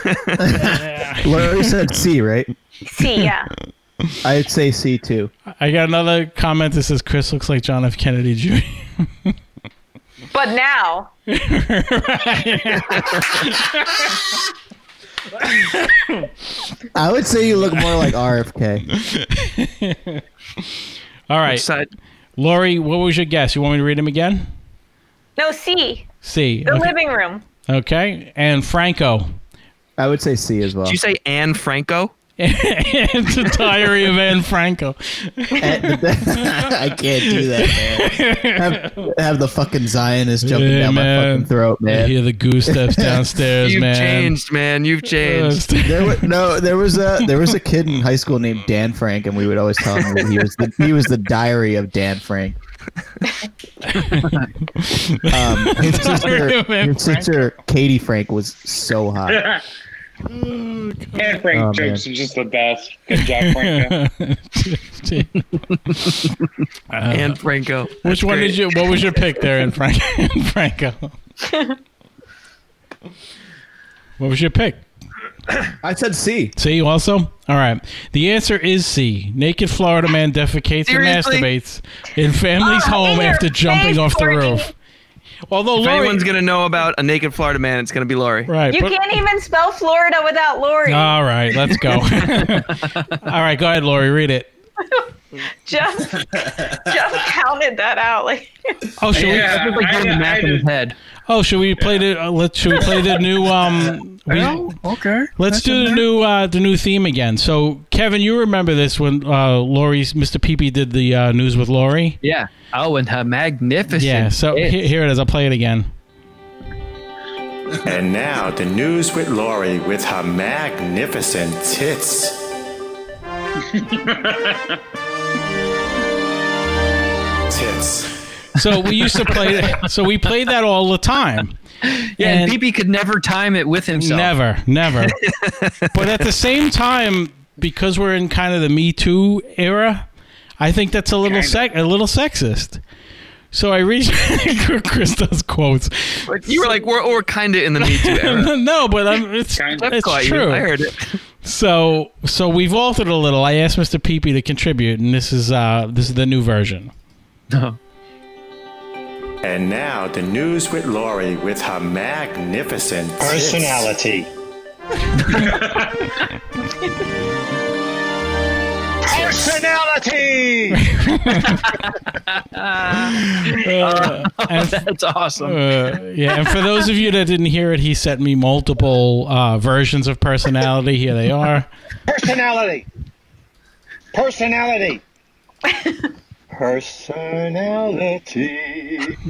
Larry said C, right? C, yeah. I'd say C too. I got another comment that says Chris looks like John F. Kennedy Jr. But now, I would say you look more like RFK. All right. Which side? Lori, what was your guess? You want me to read them again? no, C, C. the Okay. living room. Okay. And Franco. I would say C as well. Did you say Anne Franco? It's a diary of Anne Franco. I can't do that, man. Have the fucking Zionist jumping Yeah, down my man. fucking throat, I man. hear the goose steps downstairs, You've man. changed, man. You've changed. There was a kid in high school named Dan Frank, and we would always tell him that he was the diary of Dan Frank. His sister Katie Frank was so hot. And Frank Oh, jokes man. are just the best. Good job, Franco. Anne Franco. Which one did you? What was your pick there, in Franco? What was your pick? I said C. C also? All right. The answer is C. Naked Florida man defecates Seriously? and masturbates in family's home in your after jumping face, off the Courtney. roof. Although If Lori, anyone's gonna know about a naked Florida man, it's gonna be Lori. right? You but- can't even spell Florida without Lori. all right, let's go. All right, go ahead, Lori. Read it. just counted that out. Like, Oh, should Yeah. It's like doing the math in his head. Should we play the? Should we play the new? Okay. Let's do the new theme again. So, Kevin, you remember this when Lori's Mr. Peepee did the news with Lori? Yeah. Oh, and her magnificent. Yeah. So tits. here it is. I'll play it again. And now the news with Lori with her magnificent tits. Tits. So we used to play. So we played that all the time. Yeah, and And- BB could never time it with himself. Never. But at the same time, because we're in kind of the Me Too era, I think that's a little sexist. So I reached Chris does quotes. But you were like, we're kind of in the Me Too era. No, but it's Caught you. true. I heard it. So we've altered a little. I asked Mr. Peepee to contribute, and this is the new version. No. And now the news with Lori with her magnificent tits. Personality. Personality. That's awesome. Yeah, and for those of you that didn't hear it, he sent me multiple versions of personality. Here they are. Personality. Personality. Personality.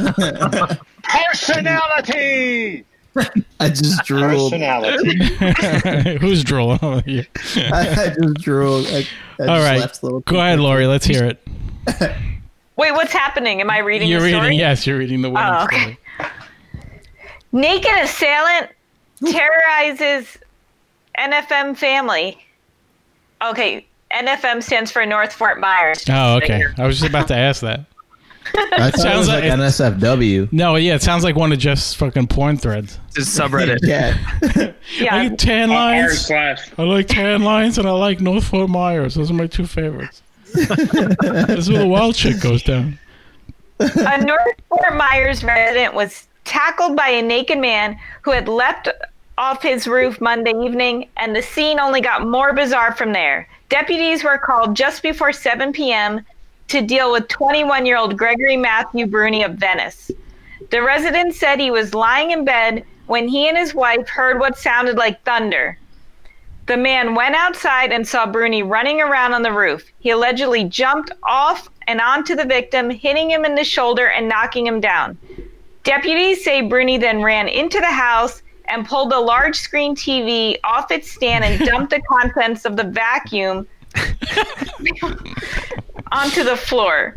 Personality. I just drooled. Personality. Who's drooling over here? I just drooled. I All just right, laughed a little go ahead, Lori. Let's hear it. wait, what's happening? Am I reading You're the story? reading. Yes, you're reading the winning Oh, okay. story. Naked assailant terrorizes NFM family. Okay, NFM stands for North Fort Myers. Oh, okay. I was just about to ask that. I thought it Sounds was like- like NSFW. No, yeah, it sounds like one of Jeff's fucking porn threads. It's a subreddit. Yeah. I Yeah, like tan R lines. slash. I like tan lines, and I like North Fort Myers. Those are my two favorites. This is where the wild shit goes down. a North Fort Myers resident was tackled by a naked man who had leapt off his roof Monday evening, and the scene only got more bizarre from there. Deputies were called just before 7 p.m. to deal with 21-year-old Gregory Matthew Bruni of Venice. The resident said he was lying in bed when he and his wife heard what sounded like thunder. The man went outside and saw Bruni running around on the roof. He allegedly jumped off and onto the victim, hitting him in the shoulder and knocking him down. Deputies say Bruni then ran into the house and pulled a large screen TV off its stand and dumped the contents of the vacuum onto the floor.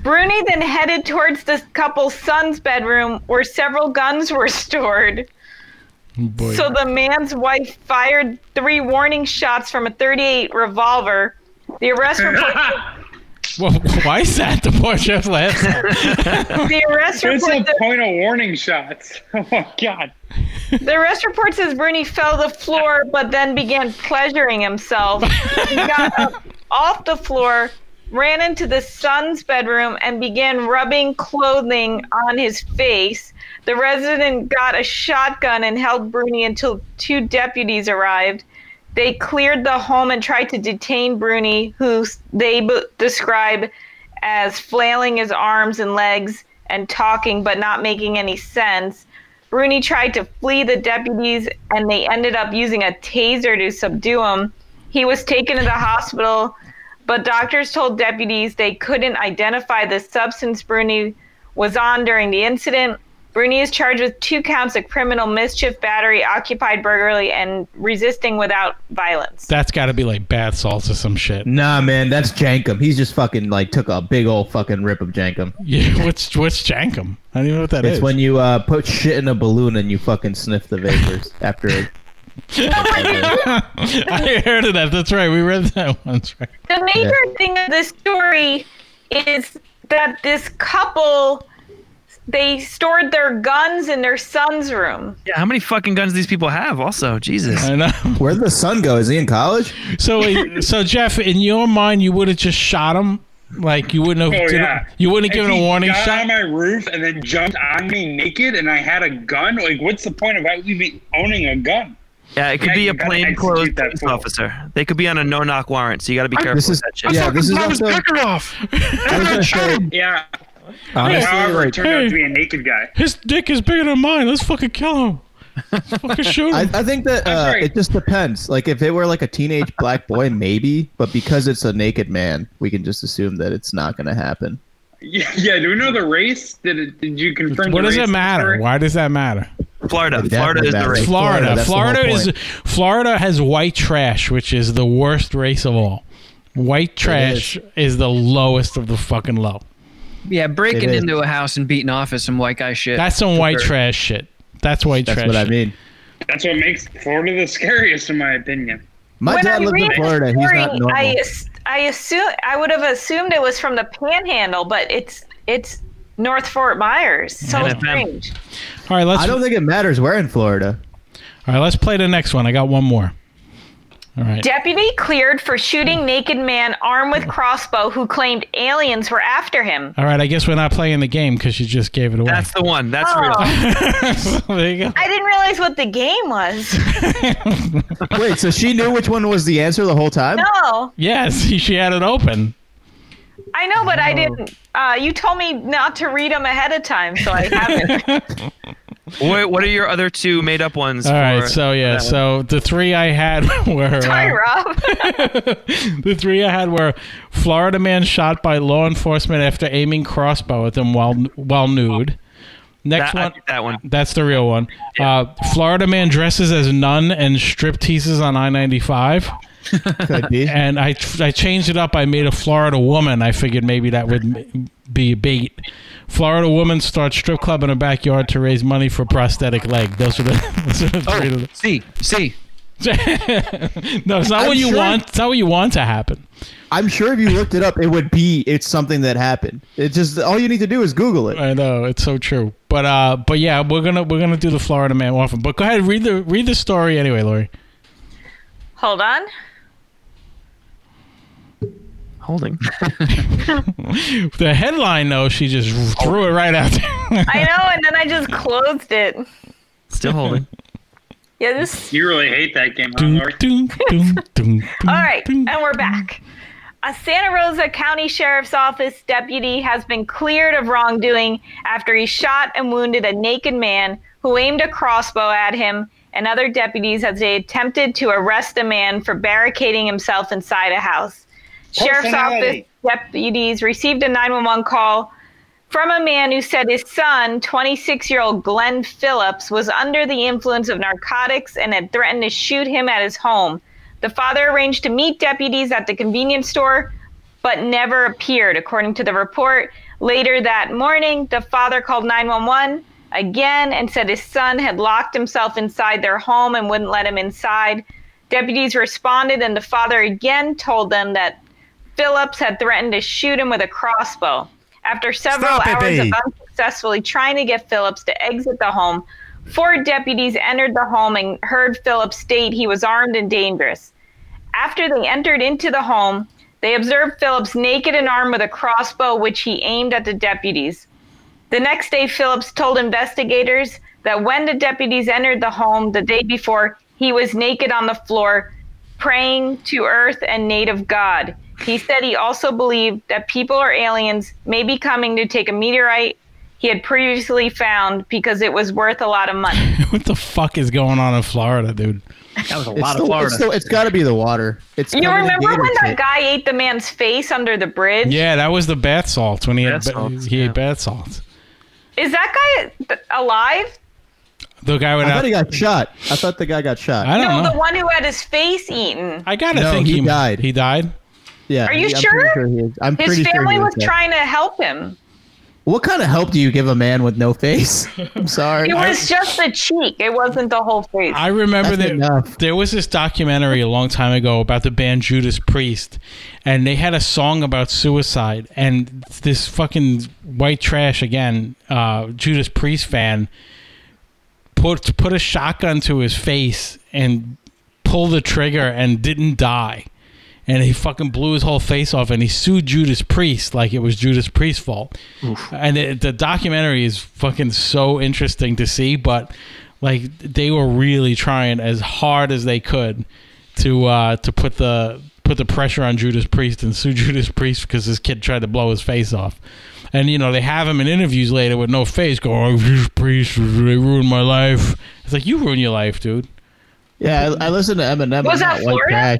Bruni then headed towards the couple's son's bedroom where several guns were stored. Boy. So the man's wife fired 3 warning shots from a .38 revolver. The arrest report... Well, why is that the poor Jeff's last? The arrest What's report... the point of warning shots? Oh, my God. The arrest report says Bruni fell to the floor, but then began pleasuring himself. He got up off the floor, ran into the son's bedroom, and began rubbing clothing on his face. The resident got a shotgun and held Bruni until 2 deputies arrived. They cleared the home and tried to detain Bruni, who they describe as flailing his arms and legs and talking but not making any sense. Bruni tried to flee the deputies, and they ended up using a taser to subdue him. He was taken to the hospital, but doctors told deputies they couldn't identify the substance Bruni was on during the incident. Bruni is charged with 2 counts of criminal mischief, battery, occupied burglary, and resisting without violence. That's got to be like bath salts or some shit. Nah, man, that's Jankum. He's just fucking like took a big old fucking rip of Jankum. Yeah, what's Jankum? I don't even know what that is. It's when you put shit in a balloon and you fucking sniff the vapors after it. I heard of that. That's right. We read that once. Right. The major thing of this story is that this couple, they stored their guns in their son's room. Yeah, how many fucking guns do these people have? Also, Jesus. I know. Where'd the son go? Is he in college? So Jeff, in your mind, you would have just shot him. Like you wouldn't have. You wouldn't have given a warning shot. shot On my roof and then jumped on me naked, and I had a gun. Like, what's the point of even owning a gun? Yeah, it could be a plainclothes police officer. They could be on a no-knock warrant, so you got to be careful with that shit. Yeah, this is also. Yeah. Honestly, however, like, it turned out to be a naked guy. His dick is bigger than mine. Let's fucking kill him. Let's fucking shoot him. I think that it just depends. Like, if it were like a teenage black boy, maybe. But because it's a naked man, we can just assume that it's not going to happen. Yeah. Do we know the race? Did you confirm? What the does race it matter? story? Why does that matter? Florida is the race. Florida has white trash, which is the worst race of all. White trash is the lowest of the fucking low. Yeah, breaking into a house and beating off is some white guy shit. That's some white trash shit. That's white trash. That's what I mean. That's what makes Florida the scariest, in my opinion. My dad lives in Florida. He's not normal. I would have assumed it was from the Panhandle, but it's North Fort Myers. So strange. All right, I don't think it matters. We're in Florida. All right, let's play the next one. I got one more. All right. Deputy cleared for shooting naked man armed with crossbow who claimed aliens were after him. All right, I guess we're not playing the game because you just gave it away. That's the one. That's real. So there you go. I didn't realize what the game was. Wait, so she knew which one was the answer the whole time? No. Yes, she had it open. I know, but I didn't. You told me not to read them ahead of time, so I haven't. Wait, what are your other 2 made-up ones? All right, so the 3 I had were... Sorry, Rob. The 3 I had were Florida man shot by law enforcement after aiming crossbow at them while nude. Next that one. That's the real one. Florida man dresses as nun and strip teases on I-95. Could be. And I changed it up. I made a Florida woman. I figured maybe that would be a bait. Florida woman starts strip club in her backyard to raise money for prosthetic leg. Those are the 3 of them. See. No, it's not what you want. It's not what you want to happen. I'm sure if you looked it up, it's something that happened. It's just all you need to do is Google it. I know, it's so true. But yeah, we're gonna do the Florida man often. But go ahead, read the story anyway, Lori. Hold on. Holding. The headline, though, she just threw it right out there. I know, and then I just closed it. Still holding. Yeah, this. You really hate that game, huh, Lori? All right, and we're back. A Santa Rosa County Sheriff's Office deputy has been cleared of wrongdoing after he shot and wounded a naked man who aimed a crossbow at him and other deputies as they attempted to arrest a man for barricading himself inside a house. Sheriff's Office deputies received a 911 call from a man who said his son, 26-year-old Glenn Phillips, was under the influence of narcotics and had threatened to shoot him at his home. The father arranged to meet deputies at the convenience store, but never appeared. According to the report, Later that morning, the father called 911 again and said his son had locked himself inside their home and wouldn't let him inside. Deputies responded, and the father again told them that Phillips had threatened to shoot him with a crossbow. After several hours of unsuccessfully trying to get Phillips to exit the home, 4 deputies entered the home and heard Phillips state he was armed and dangerous. After they entered into the home, they observed Phillips naked and armed with a crossbow, which he aimed at the deputies. The next day, Phillips told investigators that when the deputies entered the home the day before, he was naked on the floor, praying to Earth and native God. He said he also believed that people or aliens may be coming to take a meteorite he had previously found because it was worth a lot of money. What the fuck is going on in Florida, dude? That was a lot of Florida. It's got to be the water. You remember when that guy ate the man's face under the bridge? Yeah, that was the bath salts when he ate bath salts. Is that guy alive? The guy went I out. thought he got shot. I thought the guy got shot. I don't know. The one who had his face eaten. I gotta No, think he died. He died. Yeah. Are you I'm sure? pretty he is. I'm His pretty sure family he was dead. trying to help him. What kind of help do you give a man with no face? I'm sorry. It was just the cheek. It wasn't the whole face. I remember That's that enough. there was this documentary a long time ago about the band Judas Priest, and they had a song about suicide. And this fucking white trash again, Judas Priest fan, put a shotgun to his face and pulled the trigger and didn't die. And he fucking blew his whole face off, and he sued Judas Priest like it was Judas Priest's fault. And the documentary is fucking so interesting to see, but like they were really trying as hard as they could to put the pressure on Judas Priest and sue Judas Priest because his kid tried to blow his face off. And you know they have him in interviews later with no face, going, "Oh, Judas Priest, they ruined my life." It's like, you ruined your life, dude. Yeah, I listened to Eminem. Was that Florida?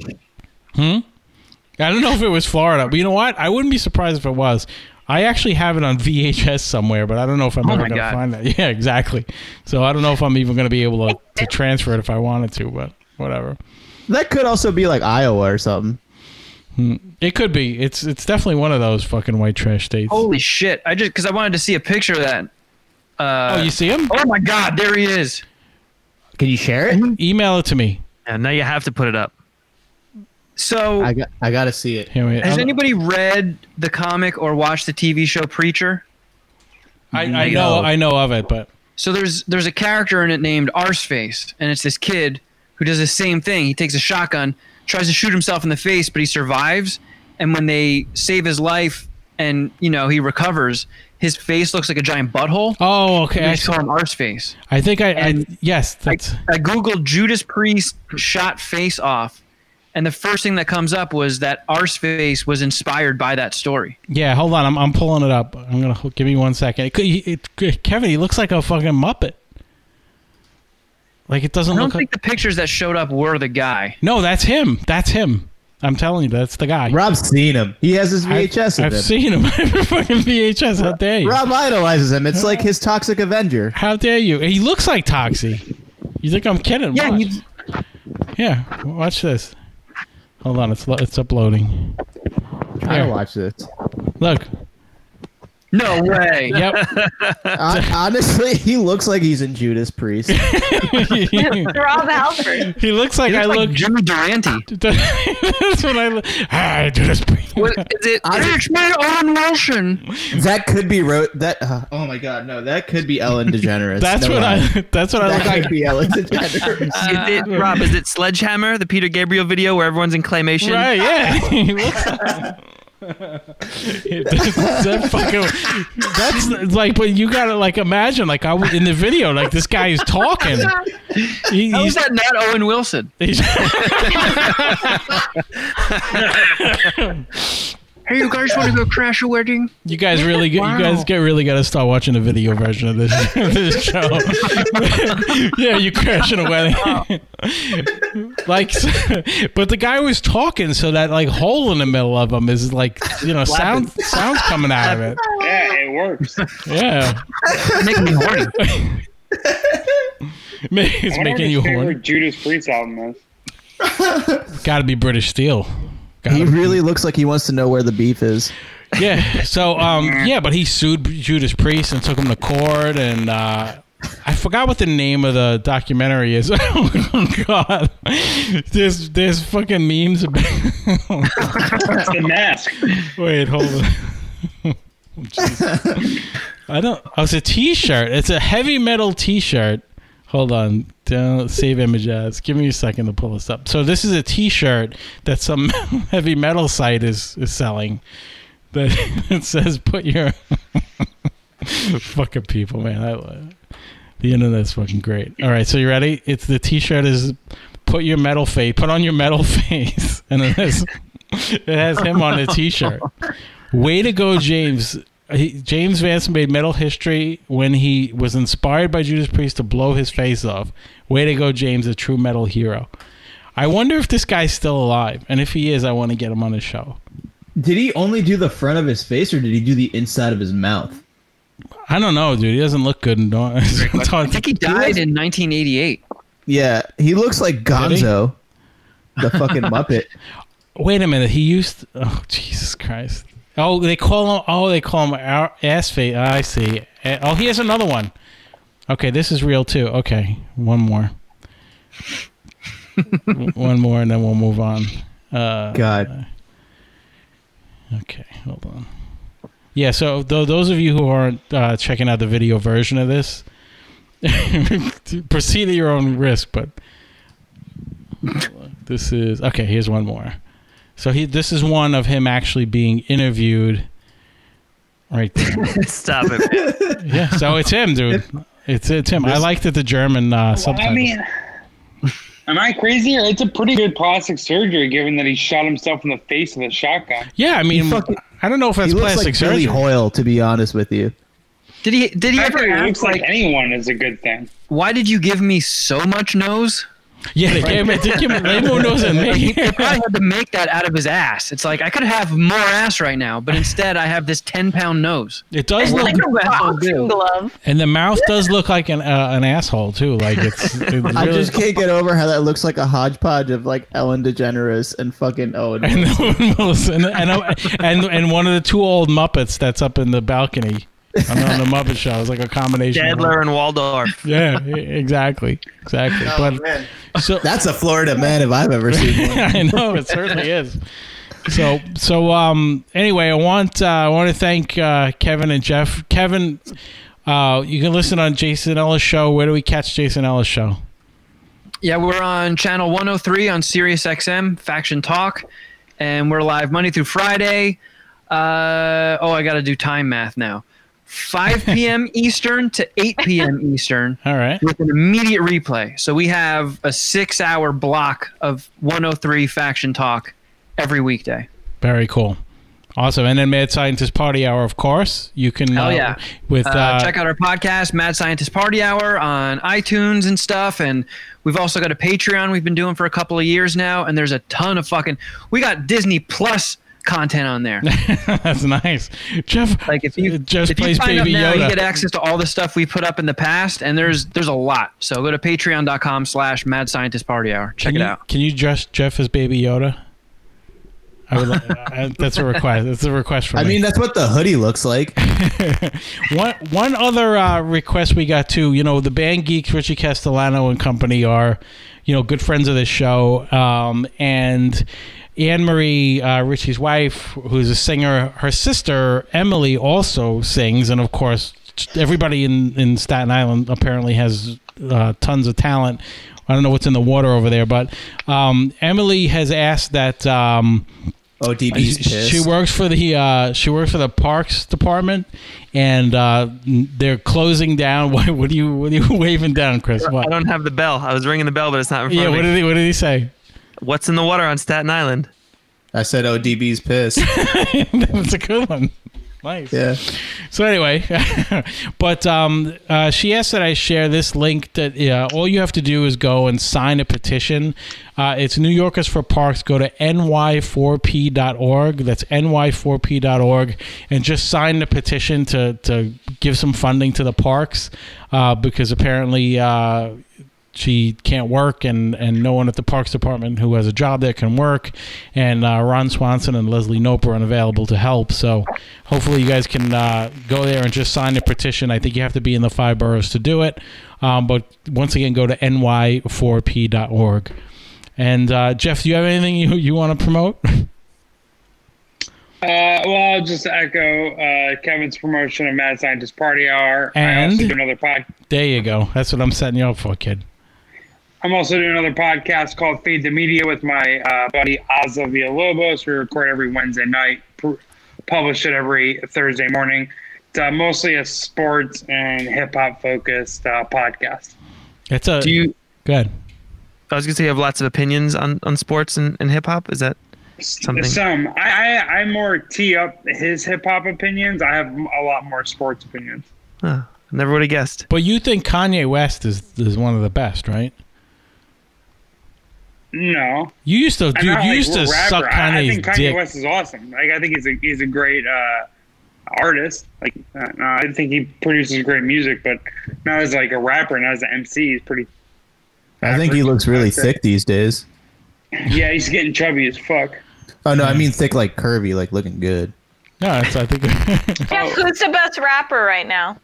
I don't know if it was Florida, but you know what? I wouldn't be surprised if it was. I actually have it on VHS somewhere, but I don't know if I'm ever going to find that. Yeah, exactly. So I don't know if I'm even going to be able to transfer it if I wanted to, but whatever. That could also be like Iowa or something. It could be. It's definitely one of those fucking white trash states. Holy shit! Because I wanted to see a picture of that. Oh, you see him? Oh my God, there he is. Can you share it? Email it to me. And now you have to put it up. So I got to see it. Has anybody read the comic or watched the TV show Preacher? I know of it, but so there's a character in it named Arseface, and it's this kid who does the same thing. He takes a shotgun, tries to shoot himself in the face, but he survives. And when they save his life, and he recovers, his face looks like a giant butthole. Oh, okay. I saw him Arseface. I think yes. That's I googled Judas Priest shot face off. And the first thing that comes up was that Arseface was inspired by that story. Yeah, hold on. I'm pulling it up. I'm going to give me 1 second. Kevin, he looks like a fucking Muppet. Like, it doesn't look I don't think the pictures that showed up were the guy. No, that's him. That's him. I'm telling you, that's the guy. Rob's seen him. He has his VHS I've seen him. Fucking VHS. How dare you? Rob idolizes him. It's like his Toxic Avenger. How dare you? He looks like Toxie. You think I'm kidding? Yeah. Yeah. Watch this. Hold on. It's uploading. Try to watch this. Look. No way. Yep. Honestly, he looks like he's in Judas Priest. Rob Halford. He looks like I look. Jimmy Durante. That's what I look. Hi, Judas Priest. What is it? It's me, Owen Wilson. That could be oh my God, no! That could be Ellen DeGeneres. That's what I look That like. could be Ellen DeGeneres. Rob, is it Sledgehammer, the Peter Gabriel video where everyone's in claymation? Right? Yeah. He looks like. That's like, but you gotta like imagine, like I was in the video, like this guy is talking. How is that not Owen Wilson? Hey, you guys want to go crash a wedding? You guys really get. Wow. You guys really got to start watching the video version of this show. Yeah, you crashing a wedding. Like, but the guy was talking, so that like hole in the middle of him is like, sounds coming out of it. Yeah, it works. Yeah, making me horny. It's making you horny. Judas Priest album is. Got to be British Steel. He really looks like he wants to know where the beef is. Yeah. So, but he sued Judas Priest and took him to court, and I forgot what the name of the documentary is. Oh God, there's fucking memes about It's The Mask. Wait, hold on. I don't. Oh, it's a T-shirt. It's a heavy metal T-shirt. Hold on. Don't save image as. Give me a second to pull this up. So this is a T-shirt that some heavy metal site is selling. That it says, "Put your fucking people, man." The internet's fucking great. All right, so you ready? It's the T-shirt is "Put your metal face." Put on your metal face, and it has him on the T-shirt. Way to go, James. James Vanson made metal history when he was inspired by Judas Priest to blow his face off. Way to go, James, a true metal hero. I wonder if this guy's still alive, and if he is, I want to get him on the show. Did he only do the front of his face, or did he do the inside of his mouth? I don't know, dude. He doesn't look good. I think he died in 1988. Yeah, he looks like Gonzo, the fucking Muppet. Wait a minute. He used. Oh, Jesus Christ. Oh, they call him ass face. I see. Oh, he has another one. Okay, this is real too. Okay, one more. One more, and then we'll move on. God. Okay, hold on. Yeah, so those of you who aren't checking out the video version of this, proceed at your own risk. But this is okay. Here's one more. So this is one of him actually being interviewed. Right there. Stop it. Yeah, so it's him, dude. It's him. I liked it, the German subtitles. I mean, am I crazy? Or it's a pretty good plastic surgery, given that he shot himself in the face with a shotgun. Yeah, I mean, I don't know if that's he looks plastic like surgery. Billy Hoyle, to be honest with you. Did he ever It ask, looks like anyone is a good thing. why did you give me so much nose? Yeah, they gave him way more nose than me. He probably had to make that out of his ass. It's like, I could have more ass right now, but instead I have this 10-pound nose. It does look like a boxing glove. and the mouth does look like an asshole too. Like it's really, I just can't get over how that looks like a hodgepodge of like Ellen DeGeneres and fucking Owen Wilson. and one of the two old Muppets that's up in the balcony on the Muppet Show. It's like a combination. Dadler and Waldorf. Yeah, exactly. Oh, But man. so That's a Florida man if I've ever seen one. I know it certainly is. So anyway, I want to thank Kevin and Jeff. Kevin, you can listen on Jason Ellis Show. Where do we catch Jason Ellis Show? Yeah, we're on channel 103 on Sirius XM, Faction Talk, and we're live Monday through Friday. I got to do time math now. 5 p.m. Eastern to 8 p.m. Eastern. All right. With an immediate replay. So we have a 6-hour block of 103 Faction Talk every weekday. Very cool. Awesome. And then Mad Scientist Party Hour, of course. You can Hell yeah. Check out our podcast, Mad Scientist Party Hour, on iTunes and stuff. And we've also got a Patreon we've been doing for a couple of years now. And there's a ton of we got Disney Plus content on there. That's nice. Jeff, like if you plays sign up Baby now, Yoda. you get access to all the stuff we put up in the past, and there's a lot. So go to patreon.com/Mad Scientist Party Hour. Check it out. Can you dress Jeff as Baby Yoda? I would. That's a request. That's a request from me. I mean, that's what the hoodie looks like. One other request we got too. The Band Geeks, Richie Castellano and company are, good friends of this show, and Anne-Marie, Richie's wife, who's a singer, her sister, Emily, also sings. And, of course, everybody in Staten Island apparently has tons of talent. I don't know what's in the water over there. But Emily has asked that ODB's pissed. She works for the Parks Department, and they're closing down. What are you waving down, Chris? What? I don't have the bell. I was ringing the bell, but it's not in front of me. What did he say? What's in the water on Staten Island? I said ODB's pissed. That's a good one. Nice. Yeah. So anyway, but she asked that I share this link that all you have to do is go and sign a petition. It's New Yorkers for Parks. Go to ny4p.org. That's ny4p.org, and just sign the petition to give some funding to the parks because apparently she can't work, and no one at the Parks Department who has a job there can work. And Ron Swanson and Leslie Knope are unavailable to help. So hopefully you guys can go there and just sign the petition. I think you have to be in the 5 boroughs to do it. But once again, go to ny4p.org. And Jeff, do you have anything you want to promote? Well, I'll just echo Kevin's promotion of Mad Scientist Party Hour. And I also do another podcast. There you go. That's what I'm setting you up for, kid. I'm also doing another podcast called Feed the Media with my buddy Ozzy Villalobos. We record every Wednesday night, publish it every Thursday morning. It's mostly a sports and hip-hop focused podcast. It's a... Good. I was going to say you have lots of opinions on sports and hip-hop. Is that something? I more tee up his hip-hop opinions. I have a lot more sports opinions. Huh. Never would have guessed. But you think Kanye West is one of the best, right? No. You used to, dude. You used to suck Kanye's I think Kanye dick. West is awesome. Like, I think he's a great artist. Like, I think he produces great music, but not as like a rapper, not as an MC. He's pretty. I think he looks really thick these days. Yeah, he's getting chubby as fuck. Oh no, I mean thick, like curvy, like looking good. No, I think. Yeah, who's the best rapper right now?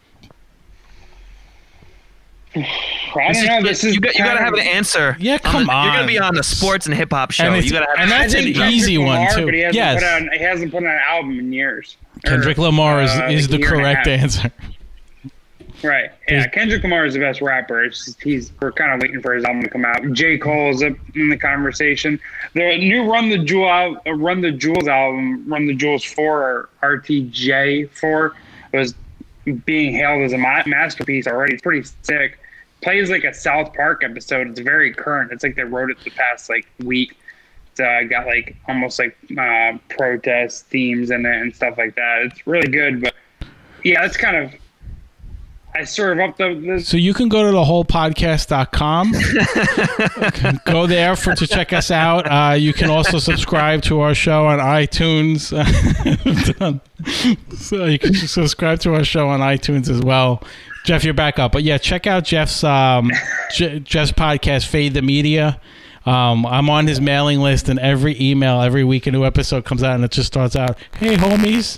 I don't know. You got to have an answer. Yeah, come on. You're going to be on a sports and hip hop show. And You got to have and that's an easy one too. But he Yes. hasn't put out an album in years. Kendrick Lamar is like the a year and a correct half. answer. Right. Yeah, Kendrick Lamar is the best rapper. It's just, we're kind of waiting for his album to come out. J. Cole is up in the conversation. The new Run the Jewels album, Run the Jewels 4 or RTJ4, was being hailed as a masterpiece already. It's pretty sick. Plays like a South Park episode. It's very current. It's like they wrote it the past like week. It's got like almost like protest themes in it and stuff like that. It's really good, but yeah, it's kind of. I serve up the. So you can go to thewholepodcast.com. Go there to check us out. You can also subscribe to our show on iTunes. So you can subscribe to our show on iTunes as well. Jeff, you're back up. But yeah, check out Jeff's podcast, Fade the Media. I'm on his mailing list, and every email, every week a new episode comes out, and it just starts out, Hey homies,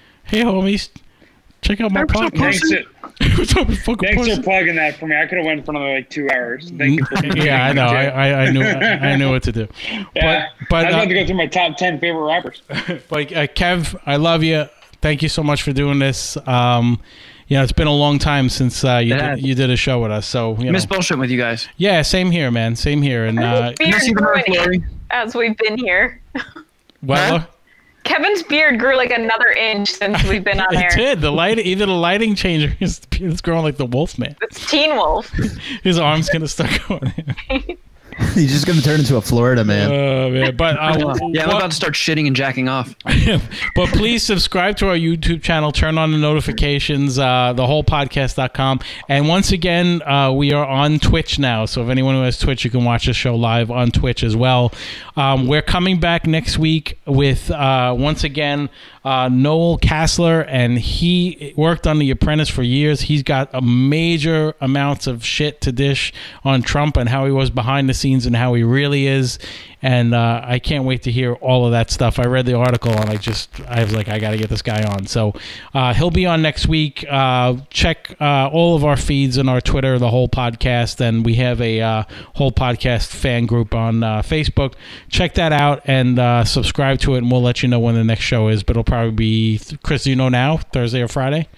check out my podcast. Thanks for plugging that for me. I could have went for another like 2 hours. Thank you for Yeah, I know. I knew what to do. Yeah, But I'd love to go through my top 10 favorite rappers. But Kev, I love you. Thank you so much for doing this. It's been a long time since you did a show with us. So Miss bullshit with you guys. Yeah, same here, man. Same here. And Beard grew as we've been here. Well, Kevin's beard grew like another inch since we've been on there. it did. The lighting changer is growing like the Wolfman. It's Teen Wolf. His arm's gonna start going in. He's just going to turn into a Florida man. Man. But I'm about to start shitting and jacking off. But please subscribe to our YouTube channel. Turn on the notifications. Thewholepodcast.com. And once again, we are on Twitch now. So if anyone who has Twitch, you can watch the show live on Twitch as well. We're coming back next week with once again Noel Kassler, and he worked on The Apprentice for years. He's got a major amounts of shit to dish on Trump and how he was behind the scenes and how he really is. And I can't wait to hear all of that stuff. I read the article and I was like, I got to get this guy on. So he'll be on next week. Check all of our feeds on our Twitter, The Whole Podcast. And we have a Whole Podcast fan group on Facebook. Check that out and subscribe to it, and we'll let you know when the next show is. But it'll probably be, Chris, do you know now, Thursday or Friday?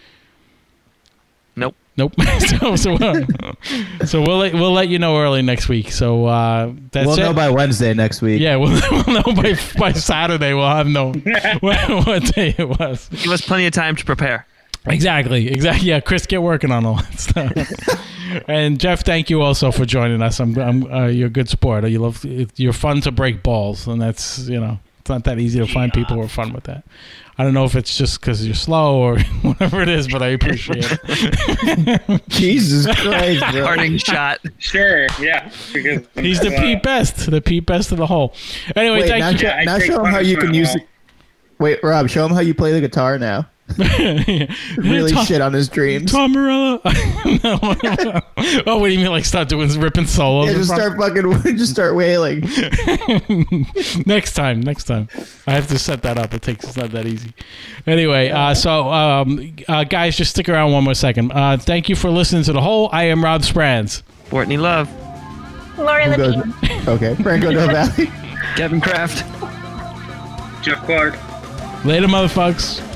Nope. So we'll let you know early next week. So that's we'll it. know by Wednesday next week. Yeah, we'll know by Saturday. We'll have no what day it was. Give us plenty of time to prepare. Exactly. Yeah, Chris, get working on all that stuff. And Jeff, thank you also for joining us. You're a good sport. You're fun to break balls, and that's it's not that easy to find people who are fun with that. I don't know if it's just because you're slow or whatever it is, but I appreciate it. Jesus Christ, bro. Parting shot. Sure, yeah. Because he's the Pete Best of the whole. Anyway, Wait, thank you. now show him how you can use it. Wait, Rob, show him how you play the guitar now. Really shit on his dreams. Tom Morello. Oh, what do you mean? Like start doing ripping solos? Yeah, just start wailing. Next time. I have to set that up. It's not that easy. Anyway, guys, just stick around one more second. Thank you for listening to The Hole. I am Rob Sprans. Courtney Love. Lori Levine. Okay, Franco Del Valle. Kevin Kraft. Jeff Clark. Later, motherfuckers.